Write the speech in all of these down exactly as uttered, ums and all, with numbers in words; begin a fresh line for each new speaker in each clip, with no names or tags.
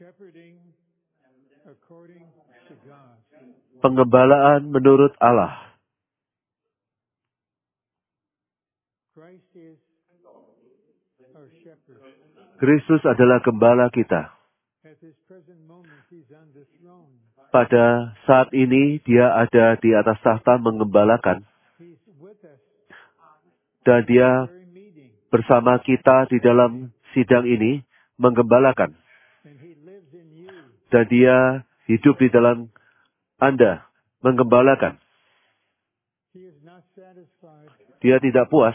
Pengembalaan menurut Allah. Kristus adalah gembala kita. Pada saat ini dia ada di atas tahta mengembalakan. Dan dia bersama kita di dalam sidang ini menggembalakan. Dan dia hidup di dalam Anda menggembalakan. Dia tidak puas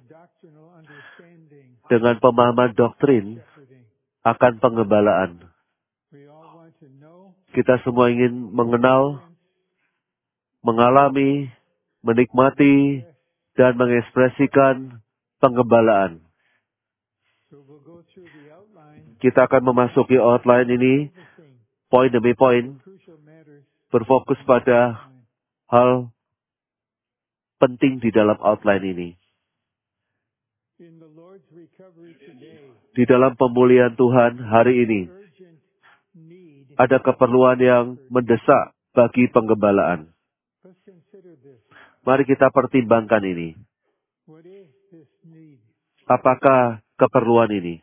dengan pemahaman doktrin akan penggembalaan. Kita semua ingin mengenal, mengalami, menikmati, dan mengekspresikan penggembalaan. Kita akan memasuki outline ini, poin demi poin, berfokus pada hal penting di dalam outline ini. Di dalam pemulihan Tuhan hari ini, ada keperluan yang mendesak bagi penggembalaan. Mari kita pertimbangkan ini. Apakah keperluan ini?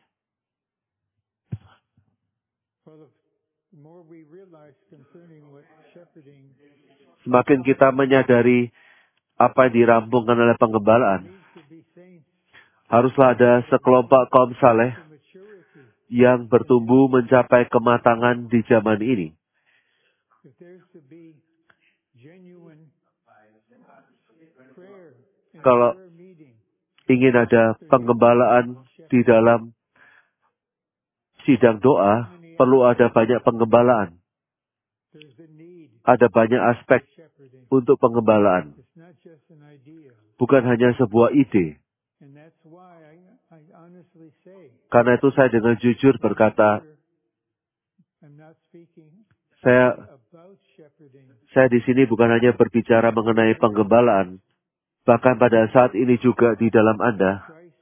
Semakin kita menyadari apa yang dirampungkan oleh penggembalaan, haruslah ada sekelompok kaum saleh yang bertumbuh mencapai kematangan di zaman ini. Kalau ingin ada penggembalaan di dalam sidang doa, perlu ada banyak penggembalaan. Ada banyak aspek untuk penggembalaan. Bukan hanya sebuah ide. Karena itu saya dengan jujur berkata, saya saya di sini bukan hanya berbicara mengenai penggembalaan, bahkan pada saat ini juga di dalam Anda,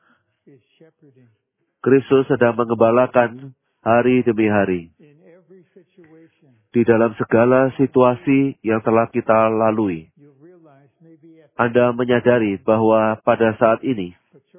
Kristus sedang mengembalakan hari demi hari. Di dalam segala situasi yang telah kita lalui, Anda menyadari bahwa pada saat ini,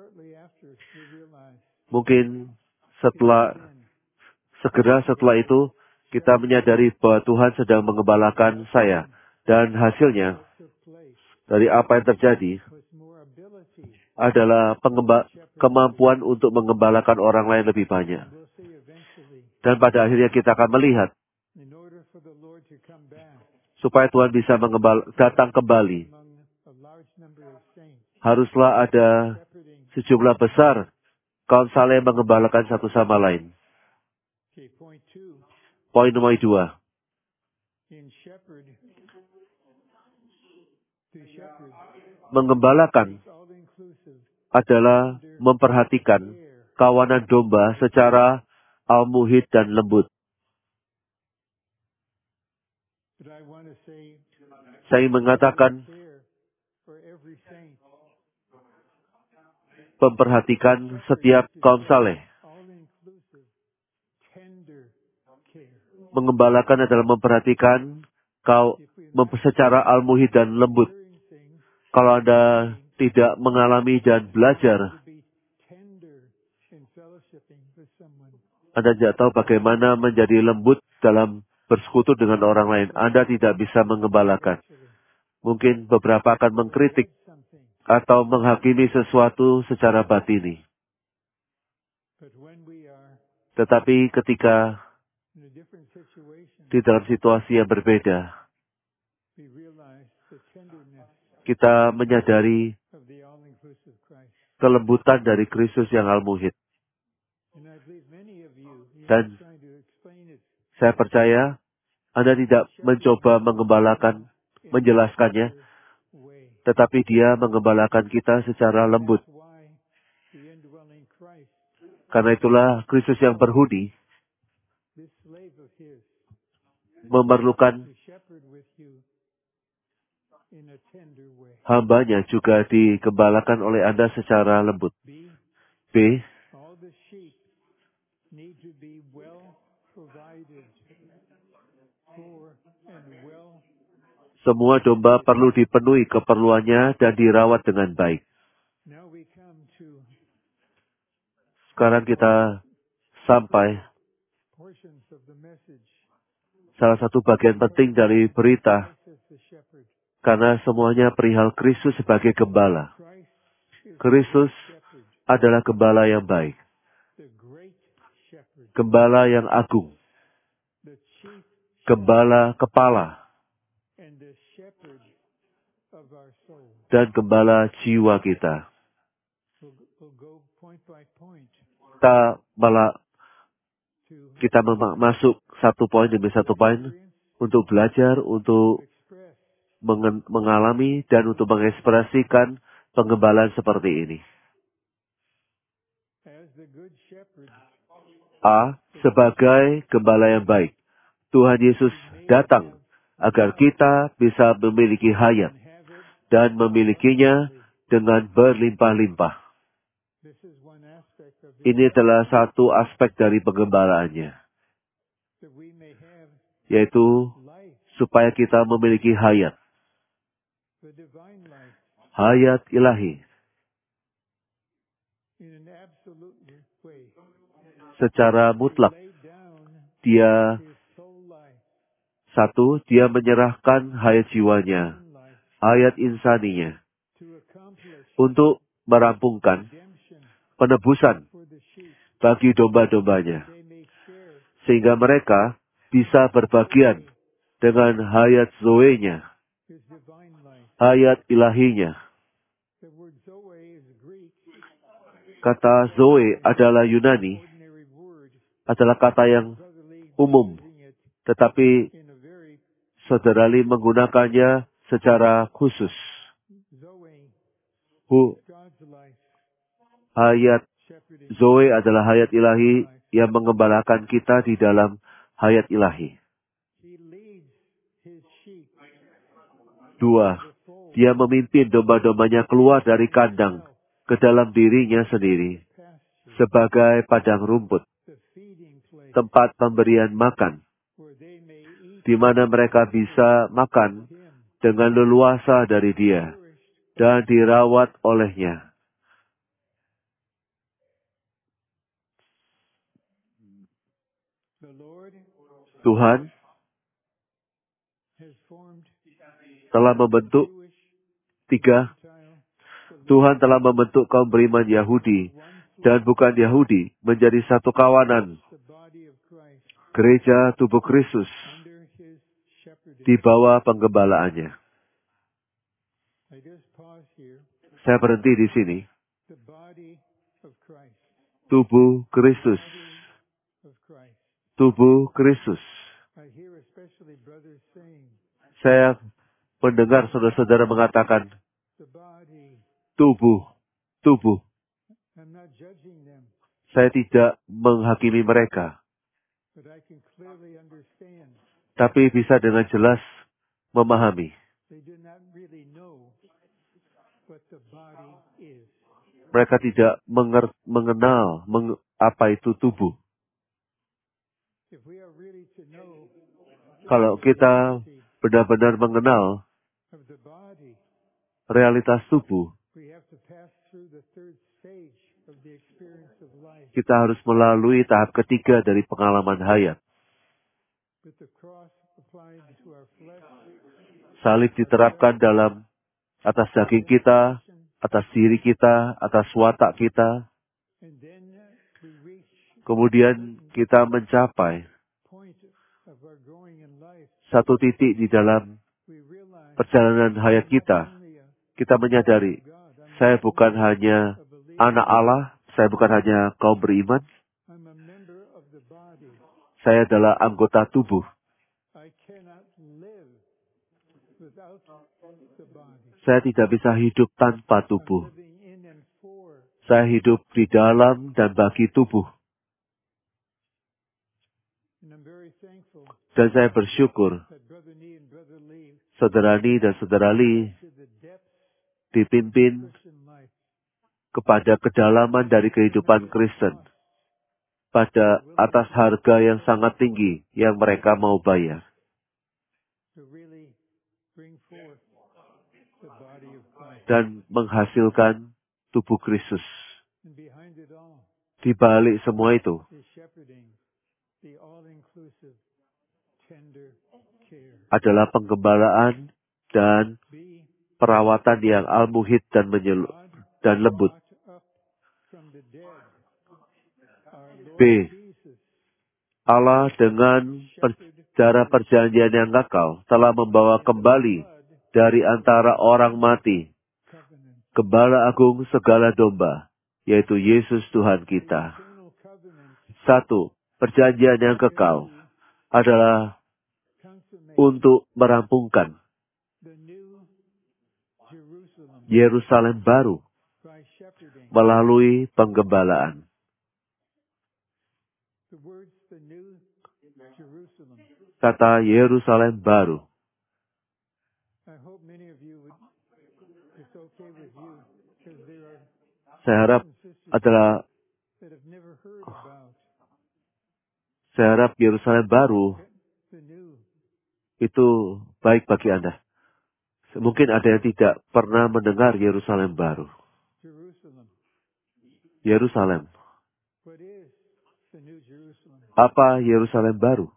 mungkin setelah, segera setelah itu, kita menyadari bahwa Tuhan sedang mengembalakan saya. Dan hasilnya, dari apa yang terjadi, adalah pengemba- kemampuan untuk mengembalakan orang lain lebih banyak. Dan pada akhirnya kita akan melihat, supaya Tuhan bisa mengembal- datang kembali, haruslah ada sejumlah besar kaum saleh mengembalakan satu sama lain. Poin nomor dua. Mengembalakan adalah memperhatikan kawanan domba secara al-muhid dan lembut. Saya mengatakan, memperhatikan setiap kaum saleh. Mengembalakan adalah memperhatikan kau mem- secara al-muhid dan lembut. Kalau Anda tidak mengalami dan belajar, Anda tidak tahu bagaimana menjadi lembut dalam bersekutu dengan orang lain. Anda tidak bisa mengembalakan. Mungkin beberapa akan mengkritik atau menghakimi sesuatu secara batini. Tetapi ketika di dalam situasi yang berbeda, kita menyadari kelembutan dari Kristus yang al-muhid. Dan saya percaya Anda tidak mencoba mengembalakan, menjelaskannya, tetapi dia mengembalakan kita secara lembut. Karena itulah Kristus yang berhudi memerlukan hambanya juga digembalakan oleh Anda secara lembut. B. Semua domba perlu dipenuhi keperluannya dan dirawat dengan baik. Sekarang kita sampai salah satu bagian penting dari berita, karena semuanya perihal Kristus sebagai gembala. Kristus adalah gembala yang baik, gembala yang agung, gembala kepala, dan gembala jiwa kita. Kita malah kita masuk satu poin demi satu poin untuk belajar, untuk mengen- mengalami, dan untuk mengekspresikan penggembalaan seperti ini. A. Sebagai gembala yang baik, Tuhan Yesus datang agar kita bisa memiliki hayat dan memilikinya dengan berlimpah-limpah. Ini adalah satu aspek dari penggembalaannya, yaitu supaya kita memiliki hayat. Hayat ilahi. Secara mutlak, dia satu, dia menyerahkan hayat jiwanya, hayat insaninya, untuk merampungkan penebusan bagi domba-dombanya, sehingga mereka bisa berbagian dengan hayat Zoe-nya, hayat ilahinya. Kata Zoe adalah Yunani, adalah kata yang umum, tetapi Saudara Lee menggunakannya secara khusus. Hu, hayat Zoe adalah hayat ilahi yang mengembalakan kita di dalam hayat ilahi. Dua, dia memimpin domba-dombanya keluar dari kandang ke dalam dirinya sendiri sebagai padang rumput, tempat pemberian makan, di mana mereka bisa makan dengan leluasa dari dia dan dirawat olehnya. Tuhan telah membentuk tiga. Tuhan telah membentuk kaum beriman Yahudi dan bukan Yahudi menjadi satu kawanan, gereja tubuh Kristus di bawah penggembalaannya. Saya berhenti di sini. Tubuh Kristus. Tubuh Kristus. Saya mendengar saudara-saudara mengatakan, tubuh, tubuh. Saya tidak menghakimi mereka, tapi bisa dengan jelas memahami. Mereka tidak menger- mengenal meng- apa itu tubuh. Kalau kita benar-benar mengenal realitas tubuh, kita harus melalui tahap ketiga dari pengalaman hayat. Salib diterapkan dalam atas daging kita, atas diri kita, atas watak kita. Kemudian kita mencapai satu titik di dalam perjalanan hayat kita. Kita menyadari, saya bukan hanya anak Allah, saya bukan hanya kaum beriman. Saya adalah anggota tubuh. Saya tidak bisa hidup tanpa tubuh. Saya hidup di dalam dan bagi tubuh. Dan saya bersyukur, Saudara Ni dan Saudara Lee dipimpin kepada kedalaman dari kehidupan Kristen, pada atas harga yang sangat tinggi yang mereka mau bayar. dan menghasilkan tubuh Kristus. Di balik semua itu adalah penggembalaan dan perawatan yang al-muhid dan menyelu dan lembut. B. Allah dengan per, cara perjanjian yang kekal telah membawa kembali dari antara orang mati Gembala Agung segala domba, yaitu Yesus Tuhan kita. Satu, perjanjian yang kekal adalah untuk merampungkan Yerusalem baru melalui penggembalaan. Kata Yerusalem baru. Saya harap adalah saya harap Yerusalem baru itu baik bagi Anda. Mungkin ada yang tidak pernah mendengar Yerusalem baru. Yerusalem. Apa Yerusalem baru?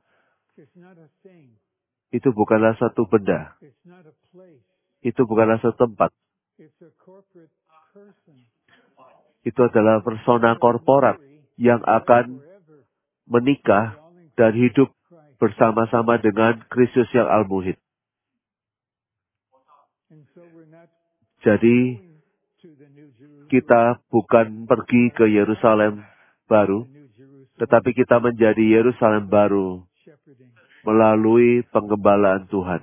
Itu bukanlah satu benda. Itu bukanlah satu tempat. Itu adalah persona korporat yang akan menikah dan hidup bersama-sama dengan Kristus yang al-muhid. Jadi, kita bukan pergi ke Yerusalem baru, tetapi kita menjadi Yerusalem baru melalui penggembalaan Tuhan.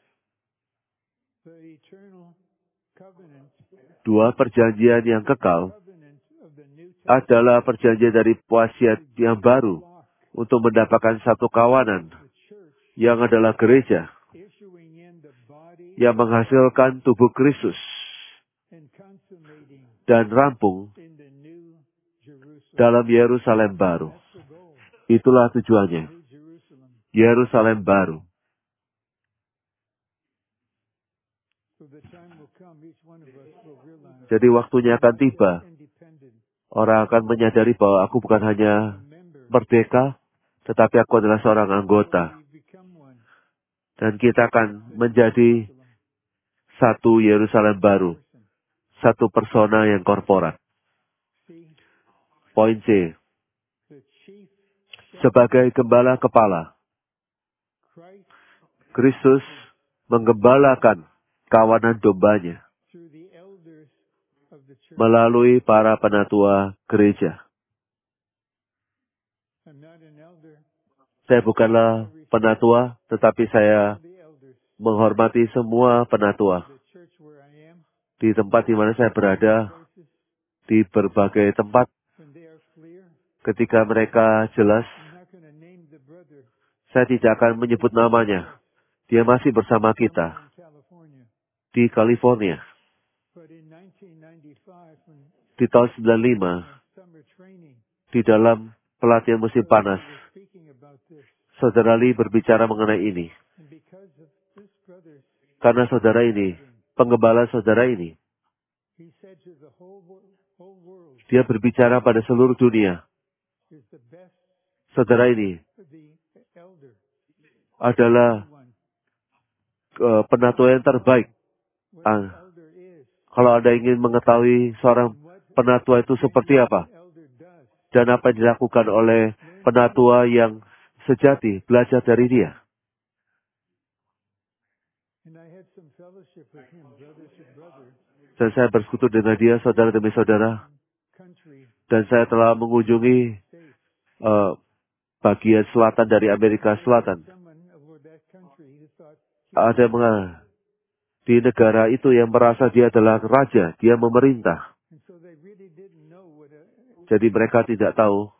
Dua, perjanjian yang kekal adalah perjanjian dari wasiat yang baru untuk mendapatkan satu kawanan yang adalah gereja yang menghasilkan tubuh Kristus dan rampung dalam Yerusalem baru. Itulah tujuannya. Yerusalem baru. Jadi waktunya akan tiba. Orang akan menyadari bahwa aku bukan hanya merdeka, tetapi aku adalah seorang anggota. Dan kita akan menjadi satu Yerusalem baru. Satu persona yang korporat. Poin C. Sebagai gembala kepala, Kristus menggembalakan kawanan dombanya melalui para penatua gereja. Saya bukanlah penatua, tetapi saya menghormati semua penatua. Di tempat di mana saya berada, di berbagai tempat, ketika mereka jelas, saya tidak akan menyebut namanya. Dia masih bersama kita di California. Di tahun sembilan puluh lima, di dalam pelatihan musim panas, Saudara Lee berbicara mengenai ini. Karena saudara ini, penggembala saudara ini, dia berbicara pada seluruh dunia. Saudara ini adalah uh, penatua yang terbaik. Uh, kalau Anda ingin mengetahui seorang penatua itu seperti apa, dan apa yang dilakukan oleh penatua yang sejati, belajar dari dia. Dan saya bersekutu dengan dia, saudara demi saudara. Dan saya telah mengunjungi uh, bagian selatan dari Amerika Selatan. Ada yang mengatakan, di negara itu yang merasa dia adalah raja, dia memerintah. Jadi mereka tidak tahu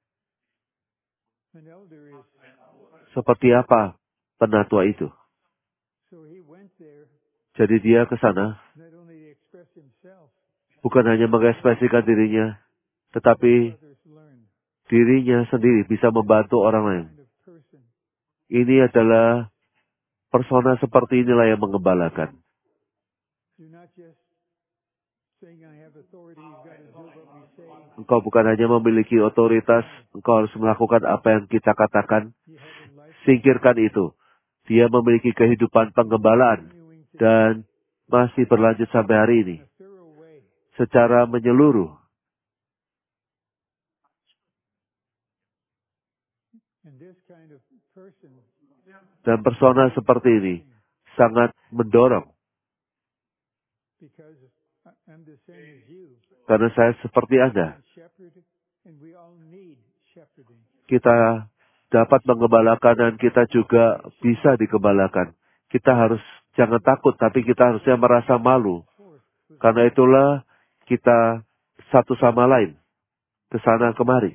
seperti apa penatua itu. Jadi dia ke sana, bukan hanya mengekspresikan dirinya, tetapi dirinya sendiri bisa membantu orang lain. Ini adalah Persona seperti inilah yang mengembalakan. Engkau bukan hanya memiliki otoritas, engkau harus melakukan apa yang kita katakan. Singkirkan itu. Dia memiliki kehidupan penggembalaan dan masih berlanjut sampai hari ini. Secara menyeluruh. Dan persona seperti ini sangat mendorong. Karena saya seperti Anda. Kita dapat mengembalakan dan kita juga bisa digembalakan. Kita harus jangan takut, tapi kita harusnya merasa malu. Karena itulah kita satu sama lain ke sana kemari.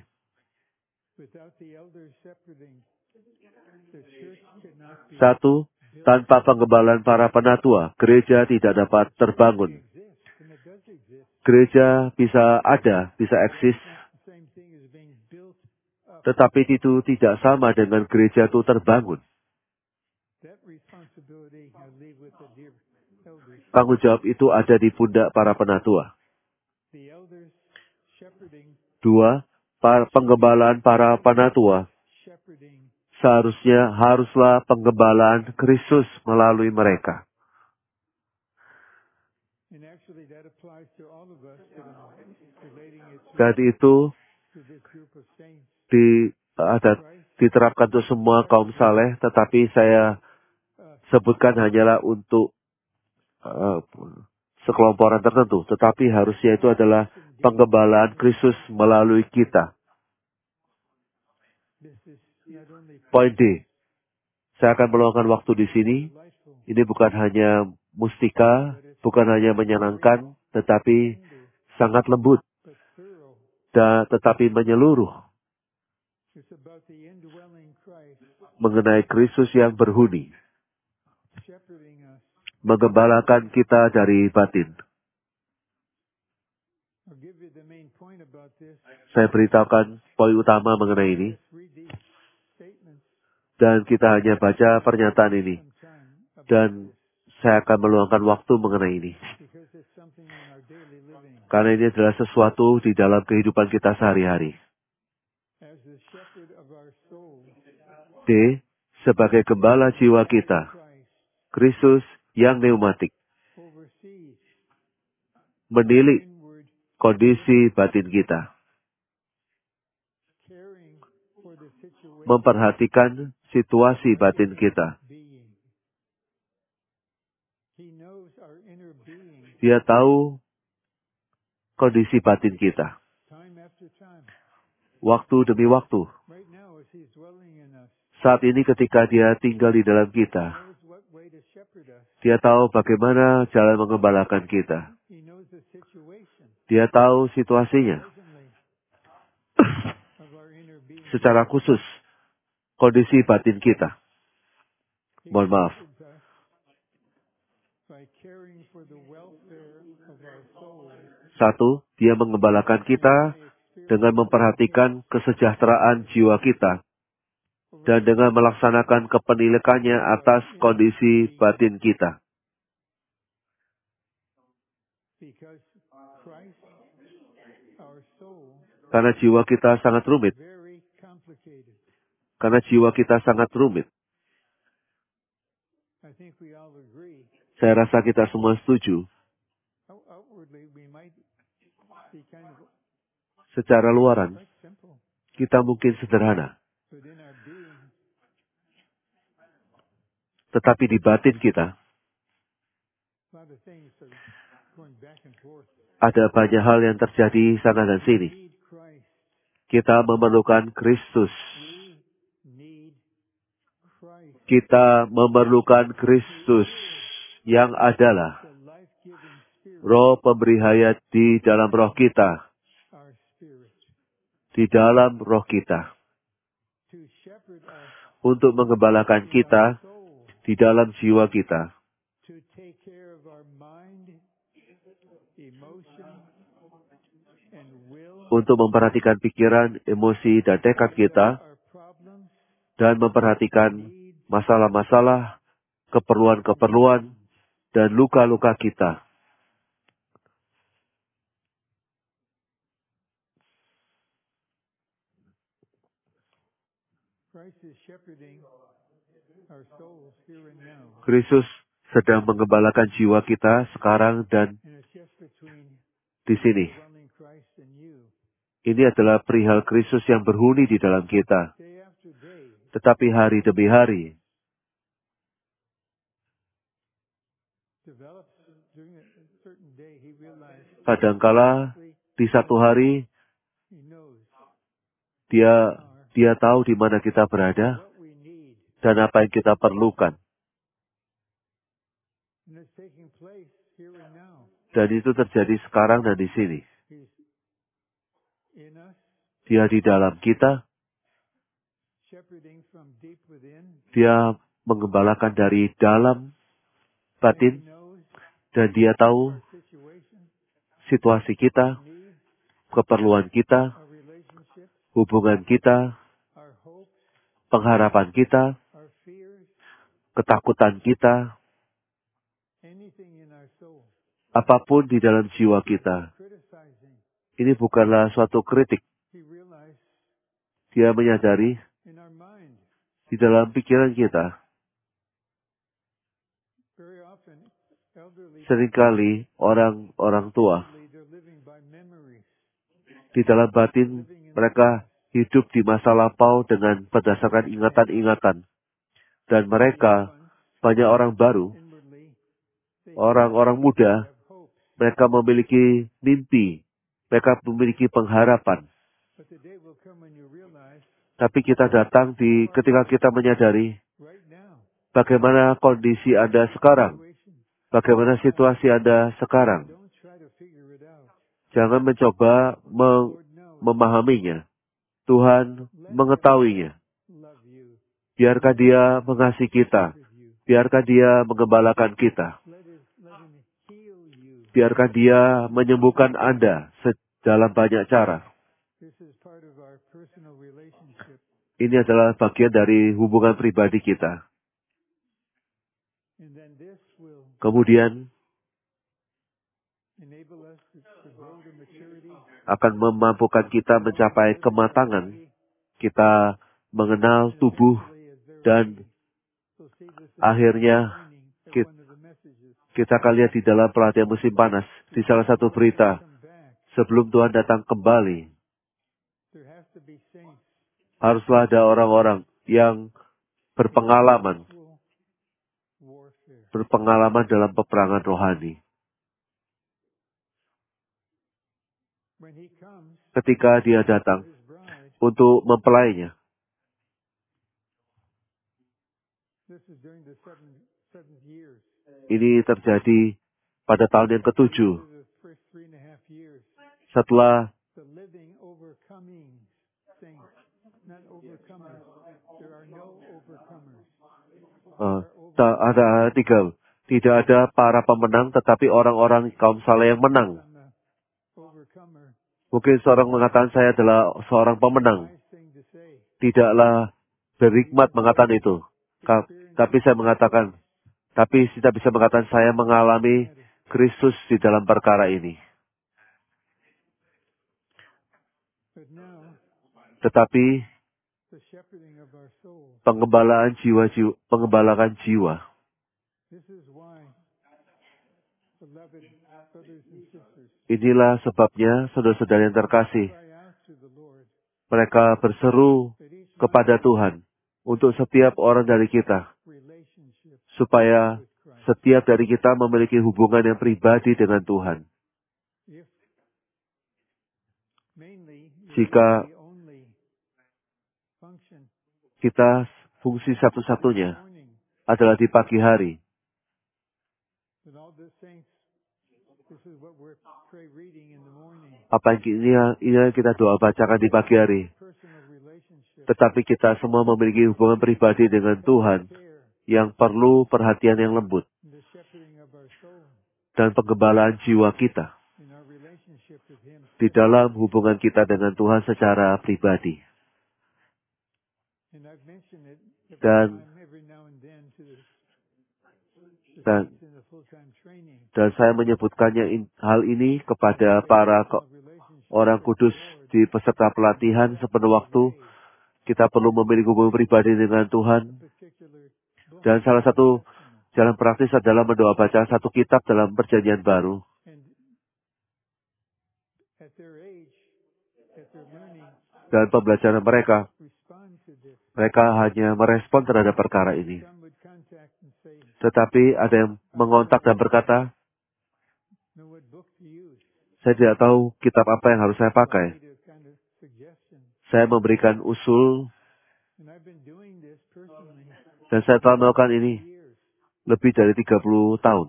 Satu, tanpa penggembalaan para penatua, gereja tidak dapat terbangun. Gereja bisa ada, bisa eksis, tetapi itu tidak sama dengan gereja itu terbangun. Tanggung jawab itu ada di pundak para penatua. Dua, penggembalaan para penatua seharusnya haruslah penggembalaan Kristus melalui mereka. Dan itu di, ada, diterapkan untuk semua kaum saleh, tetapi saya sebutkan hanyalah untuk uh, sekelompok orang tertentu. Tetapi harusnya itu adalah penggembalaan Kristus melalui kita. Poin D. Saya akan meluangkan waktu di sini. Ini bukan hanya mustika, bukan hanya menyenangkan, tetapi sangat lembut, dan tetapi menyeluruh. Mengenai Kristus yang berhuni. Menggembalakan kita dari batin. Saya beritahukan poin utama mengenai ini. Dan kita hanya baca pernyataan ini. Dan saya akan meluangkan waktu mengenai ini. Karena ini adalah sesuatu di dalam kehidupan kita sehari-hari. D. Sebagai gembala jiwa kita. Kristus yang pneumatik. Menilik kondisi batin kita. Memperhatikan situasi batin kita. Dia tahu kondisi batin kita. Waktu demi waktu. Saat ini ketika dia tinggal di dalam kita, dia tahu bagaimana jalan mengembalakan kita. Dia tahu situasinya. Secara khusus, kondisi batin kita. Mohon maaf. Satu, dia mengembalakan kita dengan memperhatikan kesejahteraan jiwa kita dan dengan melaksanakan kepenilikannya atas kondisi batin kita. Karena jiwa kita sangat rumit. Karena jiwa kita sangat rumit. Saya rasa kita semua setuju. Secara luaran, kita mungkin sederhana. Tetapi di batin kita, ada banyak hal yang terjadi sana dan sini. Kita memerlukan Kristus. Kita memerlukan Kristus yang adalah Roh pemberi hayat di dalam roh kita. Di dalam roh kita. Untuk mengembalakan kita di dalam jiwa kita. Untuk memperhatikan pikiran, emosi, dan tekad kita. Dan memperhatikan masalah-masalah, keperluan-keperluan, dan luka-luka kita. Kristus sedang menggembalakan jiwa kita sekarang dan di sini. Ini adalah perihal Kristus yang berhuni di dalam kita. Tetapi hari demi hari, kadangkala di satu hari, dia dia tahu di mana kita berada dan apa yang kita perlukan. Dan itu terjadi sekarang dan di sini. Dia di dalam kita. Dia menggembalakan dari dalam batin. Dan dia tahu situasi kita, keperluan kita, hubungan kita, pengharapan kita, ketakutan kita, apapun di dalam jiwa kita. Ini bukanlah suatu kritik. Dia menyadari di dalam pikiran kita. Seringkali orang-orang tua di dalam batin mereka hidup di masa lampau dengan berdasarkan ingatan-ingatan. Dan mereka, banyak orang baru, orang-orang muda, mereka memiliki mimpi, mereka memiliki pengharapan. Tapi kita datang di ketika kita menyadari bagaimana kondisi Anda sekarang, bagaimana situasi Anda sekarang. Jangan mencoba mem- memahaminya. Tuhan mengetahuinya. Biarkan Dia mengasihi kita. Biarkan Dia menggembalakan kita. Biarkan Dia menyembuhkan Anda dalam banyak cara. Ini adalah bagian dari hubungan pribadi kita. Kemudian akan memampukan kita mencapai kematangan. Kita mengenal tubuh dan akhirnya kita, kita akan lihat di dalam pelatihan musim panas. Di salah satu berita, sebelum Tuhan datang kembali, haruslah ada orang-orang yang berpengalaman. Berpengalaman dalam peperangan rohani. Ketika Dia datang untuk mempelainya. Ini terjadi pada tahun yang ketujuh. Setelah Uh, tak ada tiga. Tidak ada para pemenang, tetapi orang-orang kaum saleh yang menang. Mungkin seorang mengatakan saya adalah seorang pemenang. Tidaklah berhikmat mengatakan itu. Ka- tapi saya mengatakan, tapi kita bisa mengatakan saya mengalami Kristus di dalam perkara ini. Tetapi pengembalaan jiwa, jiwa pengembalaan jiwa. Inilah sebabnya saudara-saudara yang terkasih. Mereka berseru kepada Tuhan untuk setiap orang dari kita. Supaya setiap dari kita memiliki hubungan yang pribadi dengan Tuhan. Jika kita fungsi satu-satunya adalah di pagi hari. Apa yang ini, ini kita doa bacakan di pagi hari. Tetapi kita semua memiliki hubungan pribadi dengan Tuhan yang perlu perhatian yang lembut dan penggembalaan jiwa kita di dalam hubungan kita dengan Tuhan secara pribadi. Dan Dan, dan saya menyebutkannya in, hal ini kepada para ko, orang kudus di peserta pelatihan sepenuh waktu. Kita perlu memiliki hubungan pribadi dengan Tuhan. Dan salah satu jalan praktis adalah mendoa baca satu kitab dalam perjanjian baru. Dan pembelajaran mereka, mereka hanya merespon terhadap perkara ini. Tetapi ada yang mengontak dan berkata, saya tidak tahu kitab apa yang harus saya pakai. Saya memberikan usul, dan saya telah melakukan ini lebih dari tiga puluh tahun.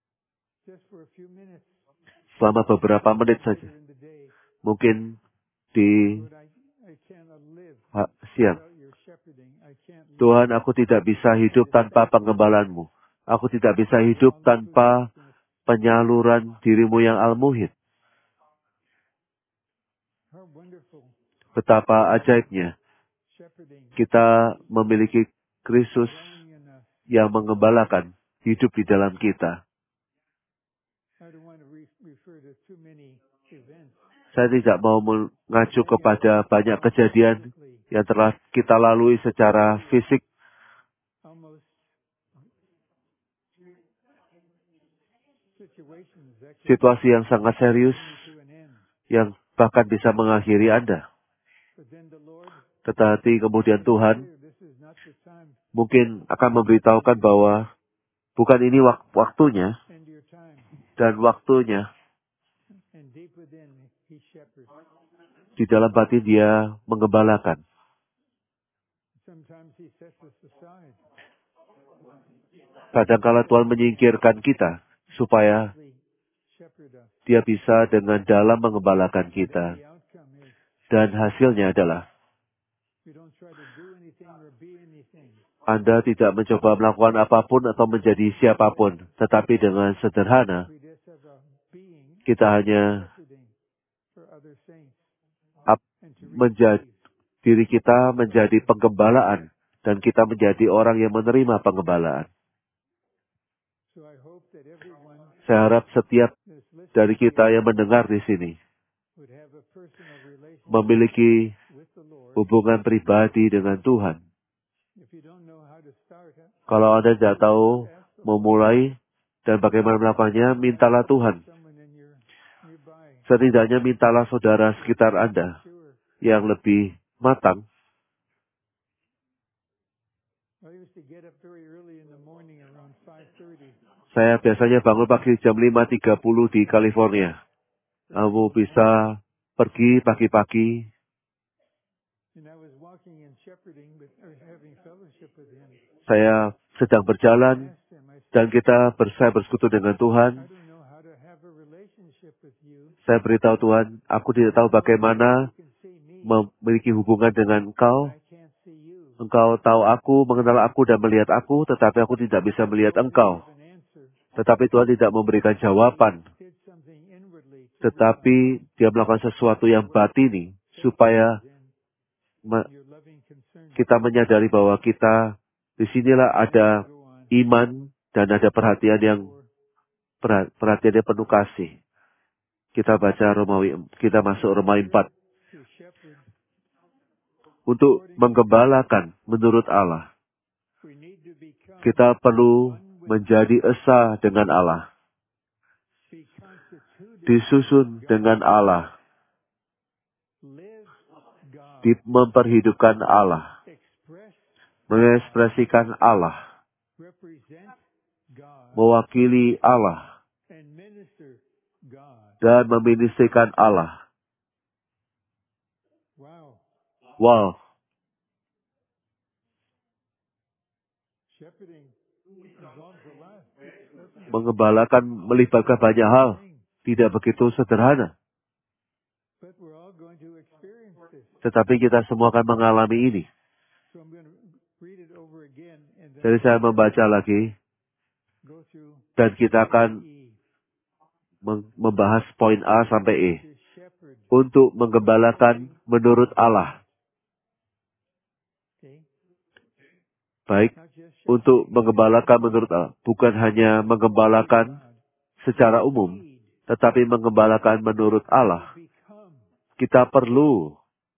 Selama beberapa menit saja. Mungkin di ha, siang. Tuhan, aku tidak bisa hidup tanpa pengembalanmu. Aku tidak bisa hidup tanpa penyaluran dirimu yang al-muhid. Betapa ajaibnya kita memiliki Kristus yang mengembalakan hidup di dalam kita. Saya tidak mau mengacu kepada banyak kejadian yang telah kita lalui secara fisik. Situasi yang sangat serius, yang bahkan bisa mengakhiri Anda. Tetapi kemudian Tuhan mungkin akan memberitahukan bahwa bukan ini wak- waktunya, dan waktunya di dalam batin Dia mengembalakan. Kadang-kala Tuhan menyingkirkan kita supaya Dia bisa dengan dalam mengembalakan kita. Dan hasilnya adalah Anda tidak mencoba melakukan apapun atau menjadi siapapun, tetapi dengan sederhana kita hanya ap, menjadi, diri kita menjadi penggembalaan dan kita menjadi orang yang menerima penggembalaan. Saya harap setiap dari kita yang mendengar di sini memiliki hubungan pribadi dengan Tuhan. Kalau Anda tidak tahu memulai dan bagaimana melakukannya, mintalah Tuhan. Setidaknya mintalah saudara sekitar Anda yang lebih matang. Saya biasanya bangun pagi jam lima tiga puluh di California. Kamu bisa pergi pagi-pagi. Saya sedang berjalan dan kita bersama bersekutu dengan Tuhan. Saya beritahu Tuhan, aku tidak tahu bagaimana memiliki hubungan dengan Engkau. Engkau tahu aku, mengenal aku dan melihat aku, tetapi aku tidak bisa melihat Engkau. Tetapi Tuhan tidak memberikan jawaban. Tetapi Dia melakukan sesuatu yang batini, supaya me- kita menyadari bahwa kita disinilah ada iman dan ada perhatian yang perhatian yang penuh kasih. Kita baca Romawi, kita masuk Romawi empat. Untuk menggembalakan menurut Allah, kita perlu menjadi esa dengan Allah, disusun dengan Allah, di memperhidupkan Allah, mengekspresikan Allah, mewakili Allah, dan meministrikan Allah. Wow. Mengembalakan melibatkan banyak hal. Tidak begitu sederhana. Tetapi kita semua akan mengalami ini. Jadi saya membaca lagi. Dan kita akan membahas poin A sampai E. Untuk menggembalakan menurut Allah. baik untuk menggembalakan menurut Allah. Bukan hanya menggembalakan secara umum, tetapi menggembalakan menurut Allah. Kita perlu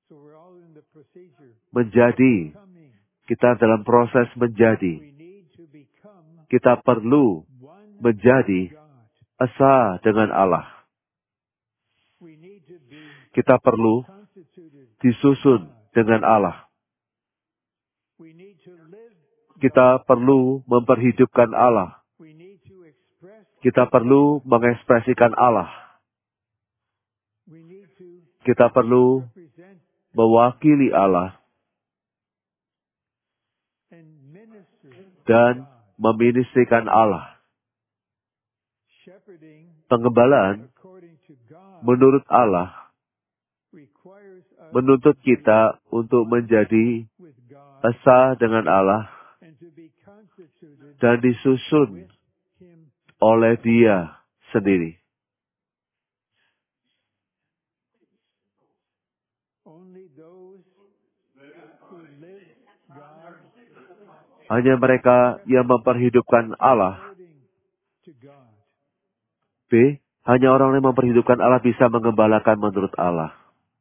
menjadi. Kita dalam proses menjadi. Kita perlu menjadi esa dengan Allah. Kita perlu disusun dengan Allah. Kita perlu memperhidupkan Allah. Kita perlu mengekspresikan Allah. Kita perlu mewakili Allah dan meministrikan Allah. Penggembalaan menurut Allah menuntut kita untuk menjadi esa dengan Allah dan disusun oleh Dia sendiri. Hanya mereka yang memperhidupkan Allah. B. Hanya orang yang memperhidupkan Allah bisa menggembalakan menurut Allah.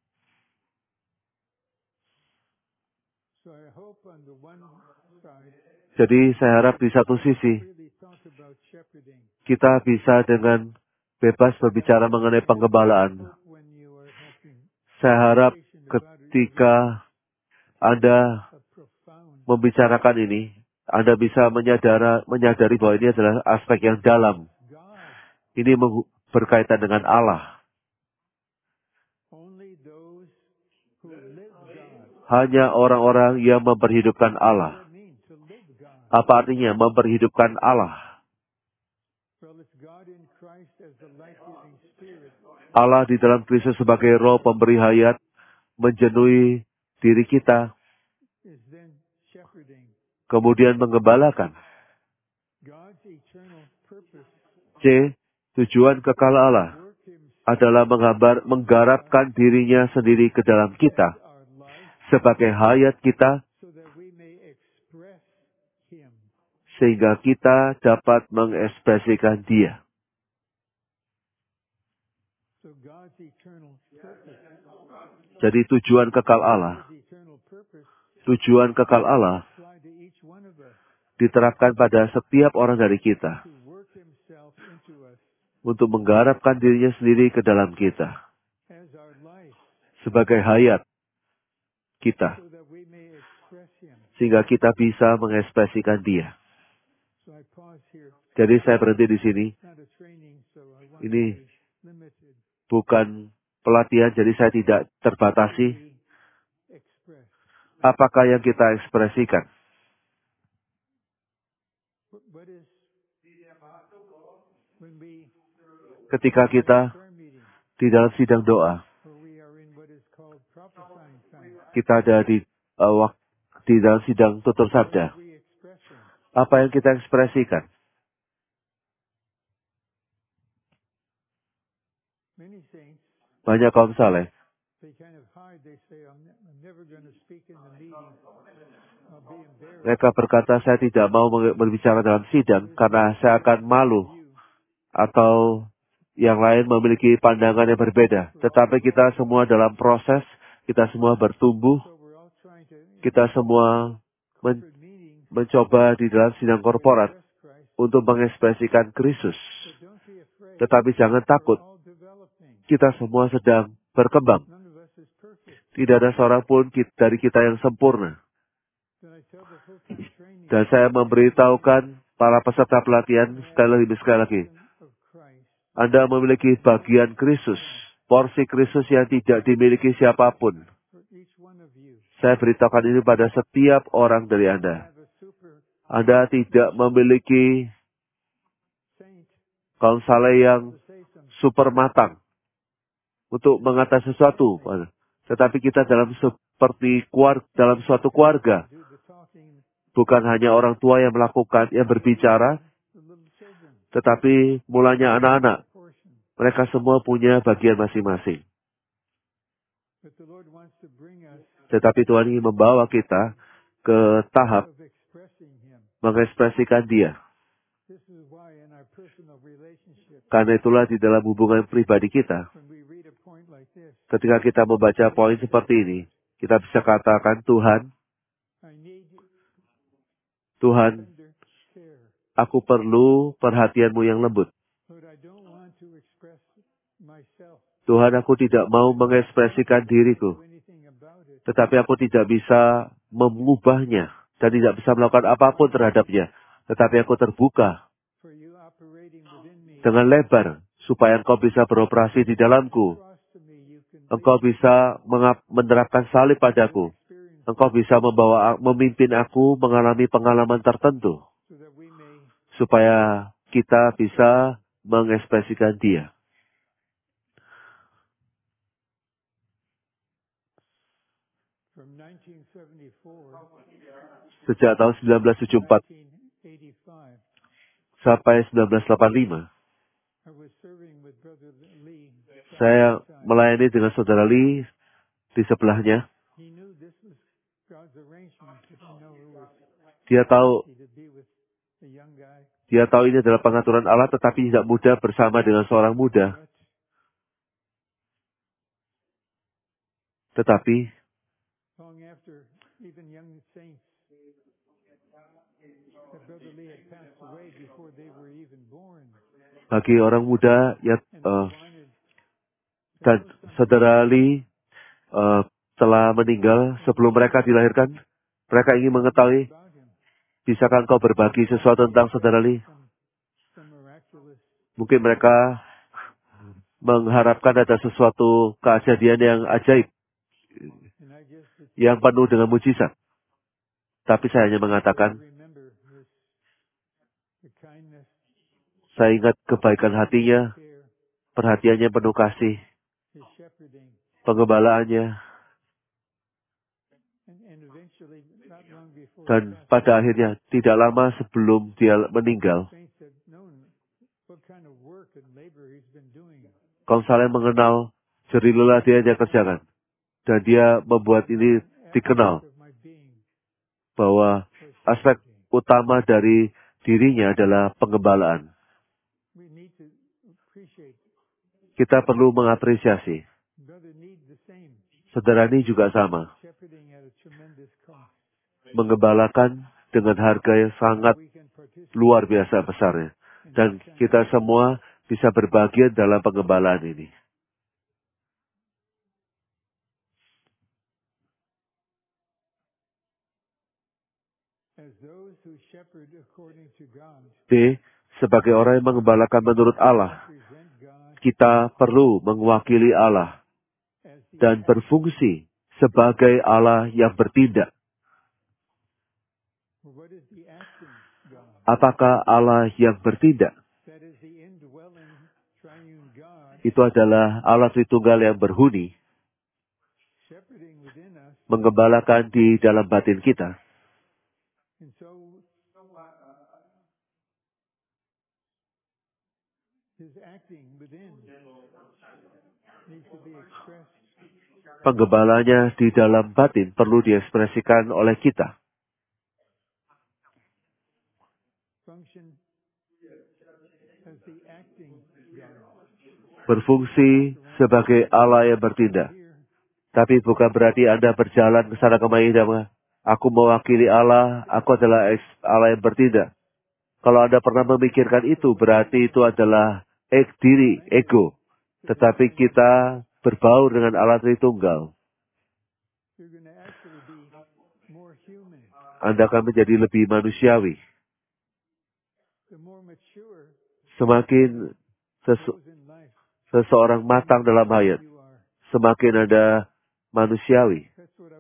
Jadi saya harap di satu sisi kita bisa dengan bebas berbicara mengenai penggembalaan. Saya harap ketika Anda membicarakan ini, Anda bisa menyadari, menyadari bahwa ini adalah aspek yang dalam. Ini berkaitan dengan Allah. Hanya orang-orang yang memperhidupkan Allah. Apa artinya memperhidupkan Allah? Allah di dalam Kristus sebagai roh pemberi hayat menjenui diri kita. Kemudian menggembalakan. C. Tujuan kekal Allah adalah menggambar, menggarapkan dirinya sendiri ke dalam kita sebagai hayat kita sehingga kita dapat mengekspresikan Dia. Jadi tujuan kekal Allah, tujuan kekal Allah diterapkan pada setiap orang dari kita untuk menggarapkan dirinya sendiri ke dalam kita sebagai hayat kita sehingga kita bisa mengekspresikan Dia. Jadi saya berhenti di sini. Ini bukan pelatihan, jadi saya tidak terbatasi. Apakah yang kita ekspresikan? Ketika kita di dalam sidang doa, kita ada di uh, di dalam sidang tutur sabda. Apa yang kita ekspresikan? Banyak kaum saleh. Mereka berkata, saya tidak mau berbicara dalam sidang karena saya akan malu. Atau yang lain memiliki pandangan yang berbeda. Tetapi kita semua dalam proses, kita semua bertumbuh, kita semua men- mencoba di dalam sidang korporat untuk mengekspresikan Kristus. Tetapi jangan takut, kita semua sedang berkembang. Tidak ada seorang pun dari kita yang sempurna. Dan saya memberitahukan para peserta pelatihan sekali lagi sekali lagi. Anda memiliki bagian Kristus, porsi Kristus yang tidak dimiliki siapapun. Saya beritahukan ini pada setiap orang dari Anda. Anda tidak memiliki kaum saleh yang super matang untuk mengatasi sesuatu. Tetapi kita dalam seperti keluarga, dalam suatu keluarga. Bukan hanya orang tua yang melakukan, yang berbicara, tetapi mulanya anak-anak. Mereka semua punya bagian masing-masing. Tetapi Tuhan ingin membawa kita ke tahap mengekspresikan dia. Karena itulah di dalam hubungan pribadi kita, ketika kita membaca poin seperti ini, kita bisa katakan, Tuhan, Tuhan, aku perlu perhatianmu yang lembut. Tuhan, aku tidak mau mengekspresikan diriku, tetapi aku tidak bisa mengubahnya dan tidak bisa melakukan apapun terhadapnya. Tetapi aku terbuka dengan lebar supaya Engkau bisa beroperasi di dalamku. Engkau bisa menerapkan salib padaku. Engkau bisa membawa, memimpin aku mengalami pengalaman tertentu supaya kita bisa mengekspresikan Dia. Sejak tahun sembilan belas tujuh puluh empat sampai sembilan belas delapan puluh lima, saya melayani dengan saudara Lee di sebelahnya. Dia tahu, dia tahu ini adalah pengaturan Allah, tetapi tidak mudah bersama dengan seorang muda. Tetapi bagi orang muda ya, uh, dan saudara Lee uh, telah meninggal sebelum mereka dilahirkan, mereka ingin mengetahui, bisakah engkau berbagi sesuatu tentang saudara Lee? Mungkin mereka mengharapkan ada sesuatu kejadian yang ajaib, yang penuh dengan mujizat. Tapi saya hanya mengatakan, saya ingat kebaikan hatinya, perhatiannya penuh kasih, penggembalaannya, dan pada akhirnya tidak lama sebelum dia meninggal, kaum saleh mengenal jerih lelah dia yang kerjakan, dan dia membuat ini dikenal bahwa aspek utama dari dirinya adalah penggembalaan. Kita perlu mengapresiasi. Saudara ini juga sama. Menggembalakan dengan harga yang sangat luar biasa besarnya. Dan kita semua bisa berbagian dalam penggembalaan ini. D. Sebagai orang yang menggembalakan menurut Allah, kita perlu mewakili Allah dan berfungsi sebagai Allah yang bertindak. Apakah Allah yang bertindak? Itu adalah Allah Tritunggal yang berhuni, menggembalakan di dalam batin kita. Penggembalanya di dalam batin perlu diekspresikan oleh kita. Berfungsi sebagai Allah yang bertindak. Tapi bukan berarti Anda berjalan ke sana kemari dan aku mewakili Allah, aku adalah Allah yang bertindak. Kalau Anda pernah memikirkan itu, berarti itu adalah ek diri, ego. Tetapi kita berbaur dengan Allah Tritunggal. Anda akan menjadi lebih manusiawi. Semakin sesu- seseorang matang dalam hayat, semakin Anda manusiawi.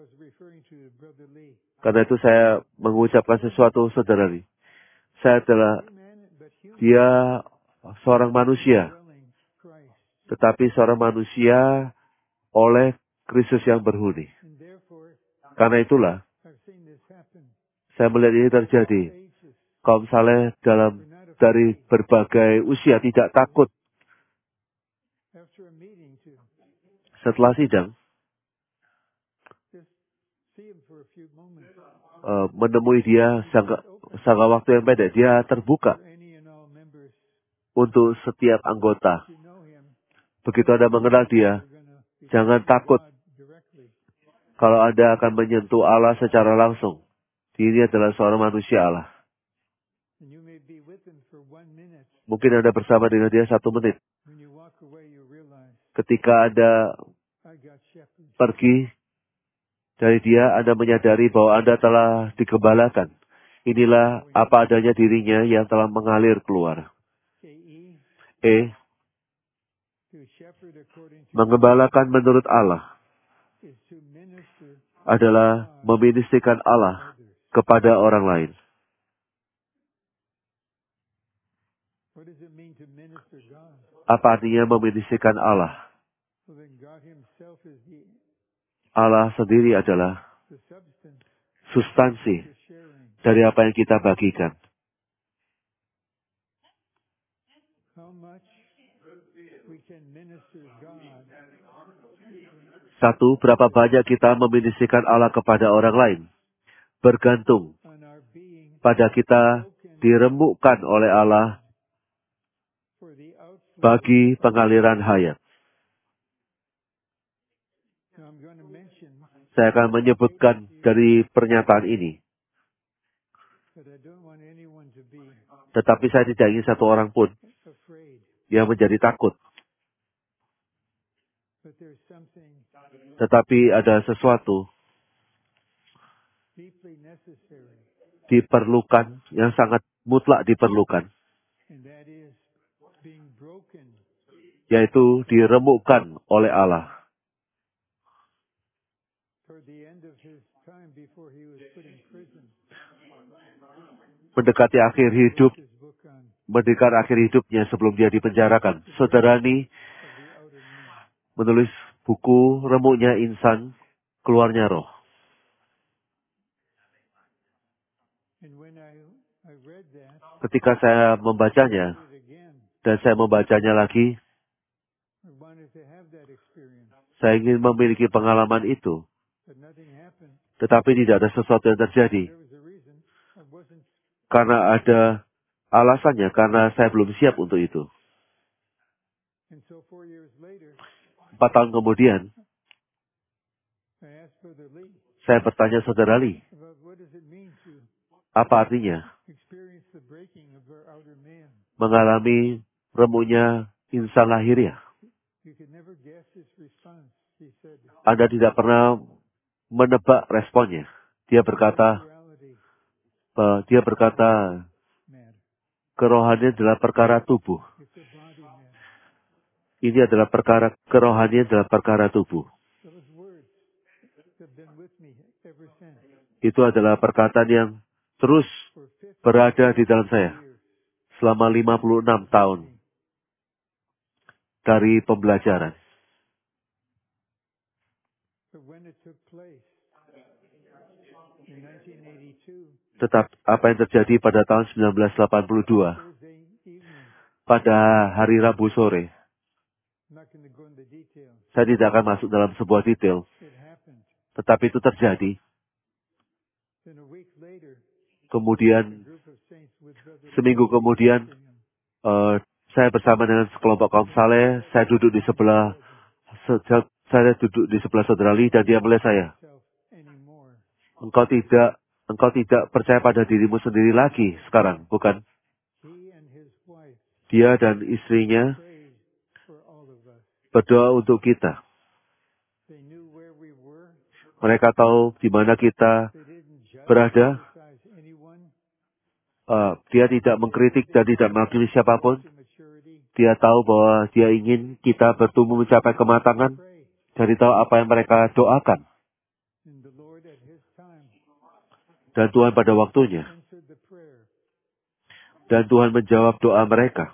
Karena itu saya mengucapkan sesuatu, saudara. Saya adalah, dia seorang manusia. Tetapi seorang manusia oleh Kristus yang berhuni. Karena itulah, saya melihat ini terjadi. Kaum saleh dalam dari berbagai usia tidak takut. Setelah sidang, uh, menemui dia jangka, jangka waktu yang pendek. Dia terbuka untuk setiap anggota. Begitu Anda mengenal dia, jangan takut kalau Anda akan menyentuh Allah secara langsung. Ini adalah seorang manusia Allah. Mungkin Anda bersama dengan dia satu menit. Ketika Anda pergi dari dia, Anda menyadari bahwa Anda telah digembalakan. Inilah apa adanya dirinya yang telah mengalir keluar. E. Mengembalakan menurut Allah adalah meministrikan Allah kepada orang lain. Apa artinya meministrikan Allah? Allah sendiri adalah substansi dari apa yang kita bagikan. Satu, berapa banyak kita meministrikan Allah kepada orang lain? Bergantung pada kita diremukkan oleh Allah bagi pengaliran hayat. Saya akan menyebutkan dari pernyataan ini. Tetapi saya tidak ingin satu orang pun yang menjadi takut. Tetapi ada sesuatu diperlukan, yang sangat mutlak diperlukan, yaitu diremukkan oleh Allah. Mendekati akhir hidup, mendekati akhir hidupnya sebelum dia dipenjarakan, Saudara Ni menulis buku Remuknya Insan, Keluarnya Roh. Ketika saya membacanya, dan saya membacanya lagi, saya ingin memiliki pengalaman itu. Tetapi tidak ada sesuatu yang terjadi. Karena ada alasannya, karena saya belum siap untuk itu. Empat tahun kemudian, saya bertanya Saudara Lee, apa artinya mengalami remuknya insan lahiriah? Anda tidak pernah menebak responnya. Dia berkata, uh, dia berkata, kerohanian adalah perkara tubuh. Ini adalah perkara kerohanian adalah perkara tubuh. Itu adalah perkataan yang terus berada di dalam saya selama lima puluh enam tahun dari pembelajaran. Tetap apa yang terjadi pada tahun sembilan belas delapan puluh dua, pada hari Rabu sore, saya tidak akan masuk dalam sebuah detail, tetapi itu terjadi. Kemudian, seminggu kemudian, uh, saya bersama dengan sekelompok kaum saleh, saya duduk di sebelah, saya duduk di sebelah Saudara Lee, dan dia melihat saya. Engkau tidak, engkau tidak percaya pada dirimu sendiri lagi sekarang, bukan? Dia dan istrinya berdoa untuk kita. Mereka tahu di mana kita berada. Uh, dia tidak mengkritik dan tidak menghakimi siapapun. Dia tahu bahwa dia ingin kita bertumbuh mencapai kematangan. Jadi tahu apa yang mereka doakan. Dan Tuhan pada waktunya. Dan Tuhan menjawab doa mereka.